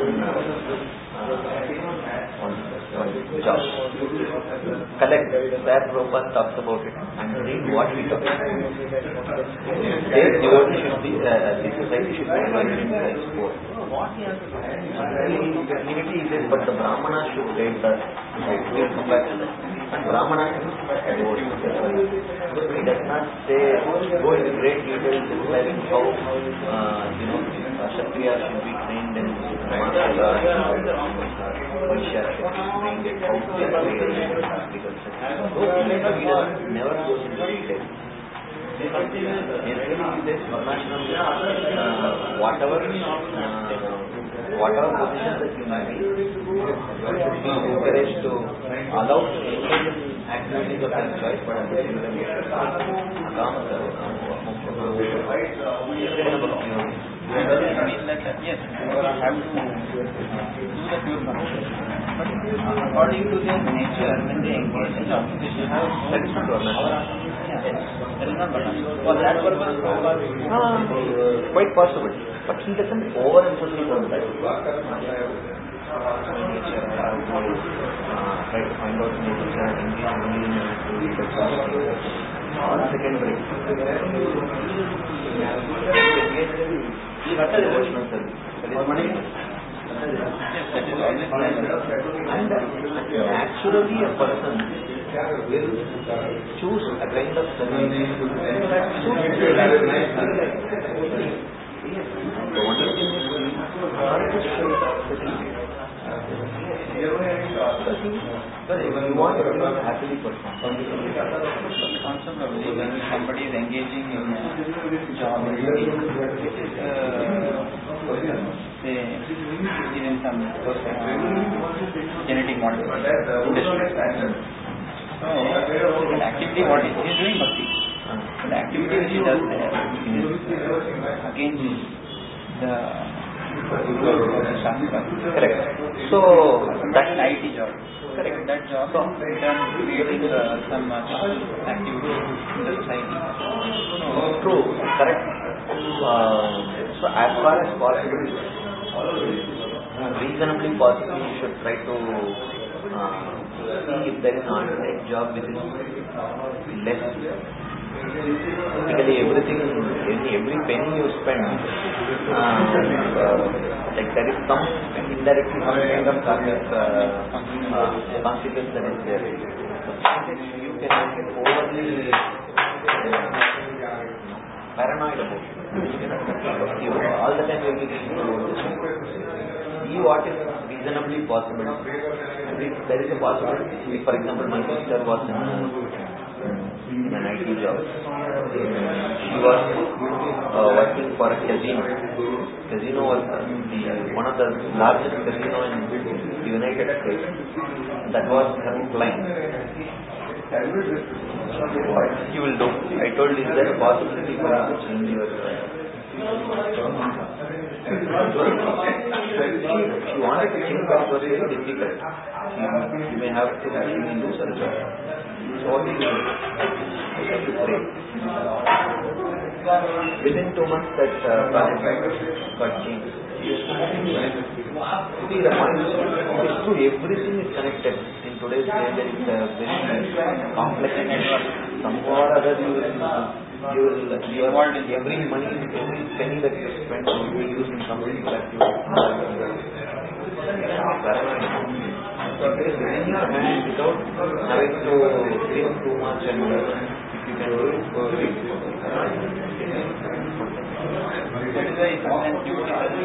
uh, one, one job. Collect where Prabhupada talks about it and read what we talk about. Their devotee should be, uh, the society should be invited to explore. Unity is it, but the Brahmana should take the, we will come back to that. And Brahmana is devotee. He does not say, go into great details describing how, uh, you know, Kshatriya should be trained in martial arts, Vaishya should be trained in how they are trained in agriculture. He does never goes into detail. Basically, this Varnashram, uh, whatever, uh, whatever position that you may be, you should be encouraged to allow to engage in activities of your choice, but at the same time you should Akama Sarva, It doesn't mean that, yes, you have to do the pure bhakti. But uh, according to their nature, when they engage in bhakti, they should have that is not Varnashram. yes, that is not Varnashram. For that purpose, Ah, quite possible, but he doesn't overemphasize on that. Nature, how to uh, try to find out nature and engage only in activities that are secondary. Devotional service. That is money. And naturally a person will choose a kind of service that suits their life. The only thing is because you want everyone to happily perform. also probably when somebody is engaging in a job, it is uh, say, even some uh, genetic modification industry. So, the activity what he is doing bhakti. So the activity which he does there is against the Shastra. Correct. So That's an I T job. Correct. That job so, in terms of creating uh, some uh, activity in the society. So, true. Correct. Uh, so as far as possible, reasonably possible, you should try to uh, see if there is an alternate job which is less. Typically, everything, every, every penny you spend, uh, uh, like there is some indirectly some kind of karmic uh, uh, consequence that is there. So, you cannot get overly uh, paranoid about it. You all the time you will be thinking about this. See what is reasonably possible. If there is a possibility, if for example my sister was in a in an I T job. She was uh, working for a casino. Casino was uh, the, one of the largest casino in the United States. That was her client. What you will do? I told you, is there a possibility for you to change your if you wanted to change that, it was very difficult. You, you may have to actually lose a job. So what do you do? You have to pray. Within two months that uh, project got changed. See, the point is, it's true, everything is connected. In today's day, there is a very complex network. Somehow or other, you will, you will, you are, every money, every penny that you spend will be used in something that you are. So it is within your hand without having to think too much, and if you can do it, go it. That is why sometimes you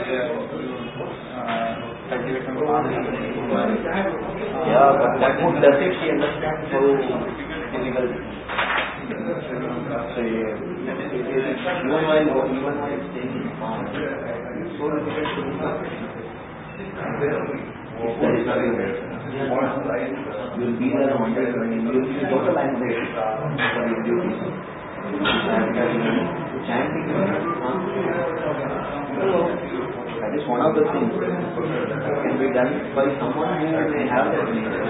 cultivate some farming. Yeah, but what mood does it? She understands how difficult it is. So, even while even while staying in farm, it's so difficult to do something. That is not your you will be there one day when you will be total anxiety for your duties. Chanting, that is one of the things that can be done by someone who may have that nature.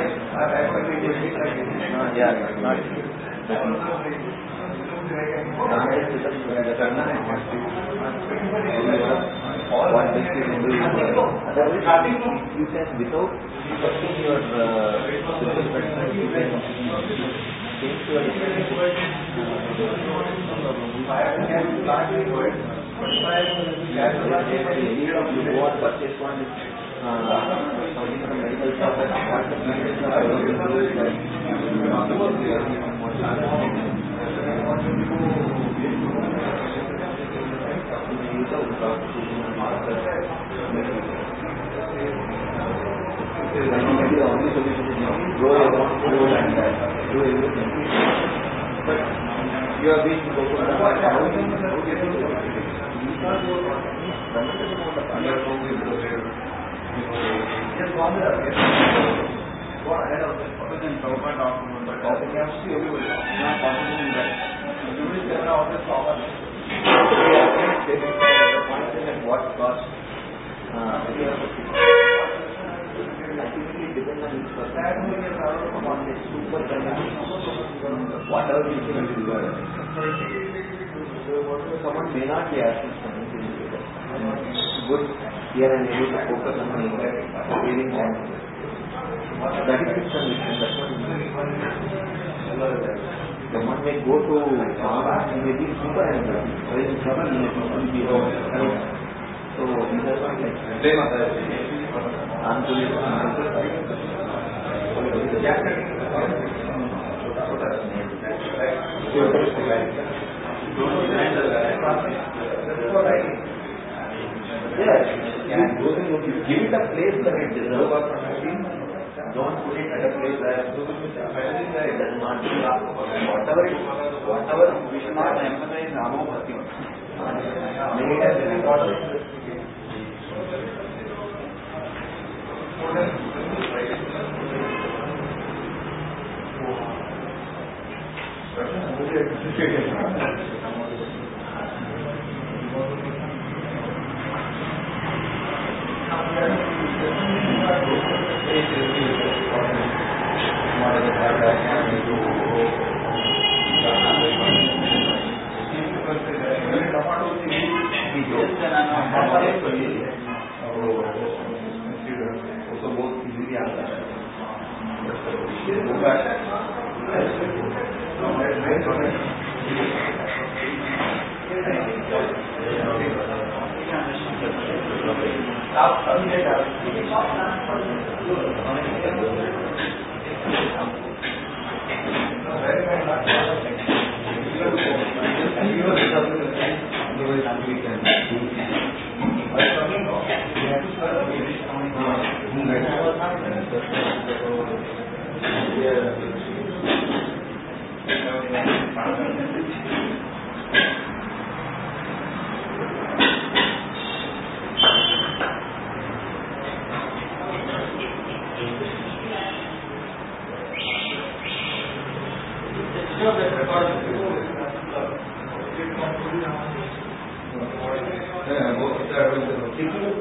Yeah, not what best you can do is otherwise you can, without affecting your physical presence, you can change your you go and purchase one something from medical shop and what the medical shop the only solution is grow your own food and do everything. But you are being focused on how you do everything. You can't go on tremendous amount of underground. Just go ahead of this. Then Prabhupada talked about the topic. You have to see everybody. It's not possible in that. You will tell all this power. The point is at what cost? Ultimately depends on each person. Upon this super whatever you can do. Someone may not be asking for anything. Good here and able to focus on the savings and that is his condition. That's what it means. Someone may go to farm and may be super angry. There is trouble in it. He will be wrong. So he does not like yes, give it a place that it deserves. Don't put it at a place where it does not belong. Whatever it, whatever we should not emphasize Namo Bhakti. Make it as an important. Taking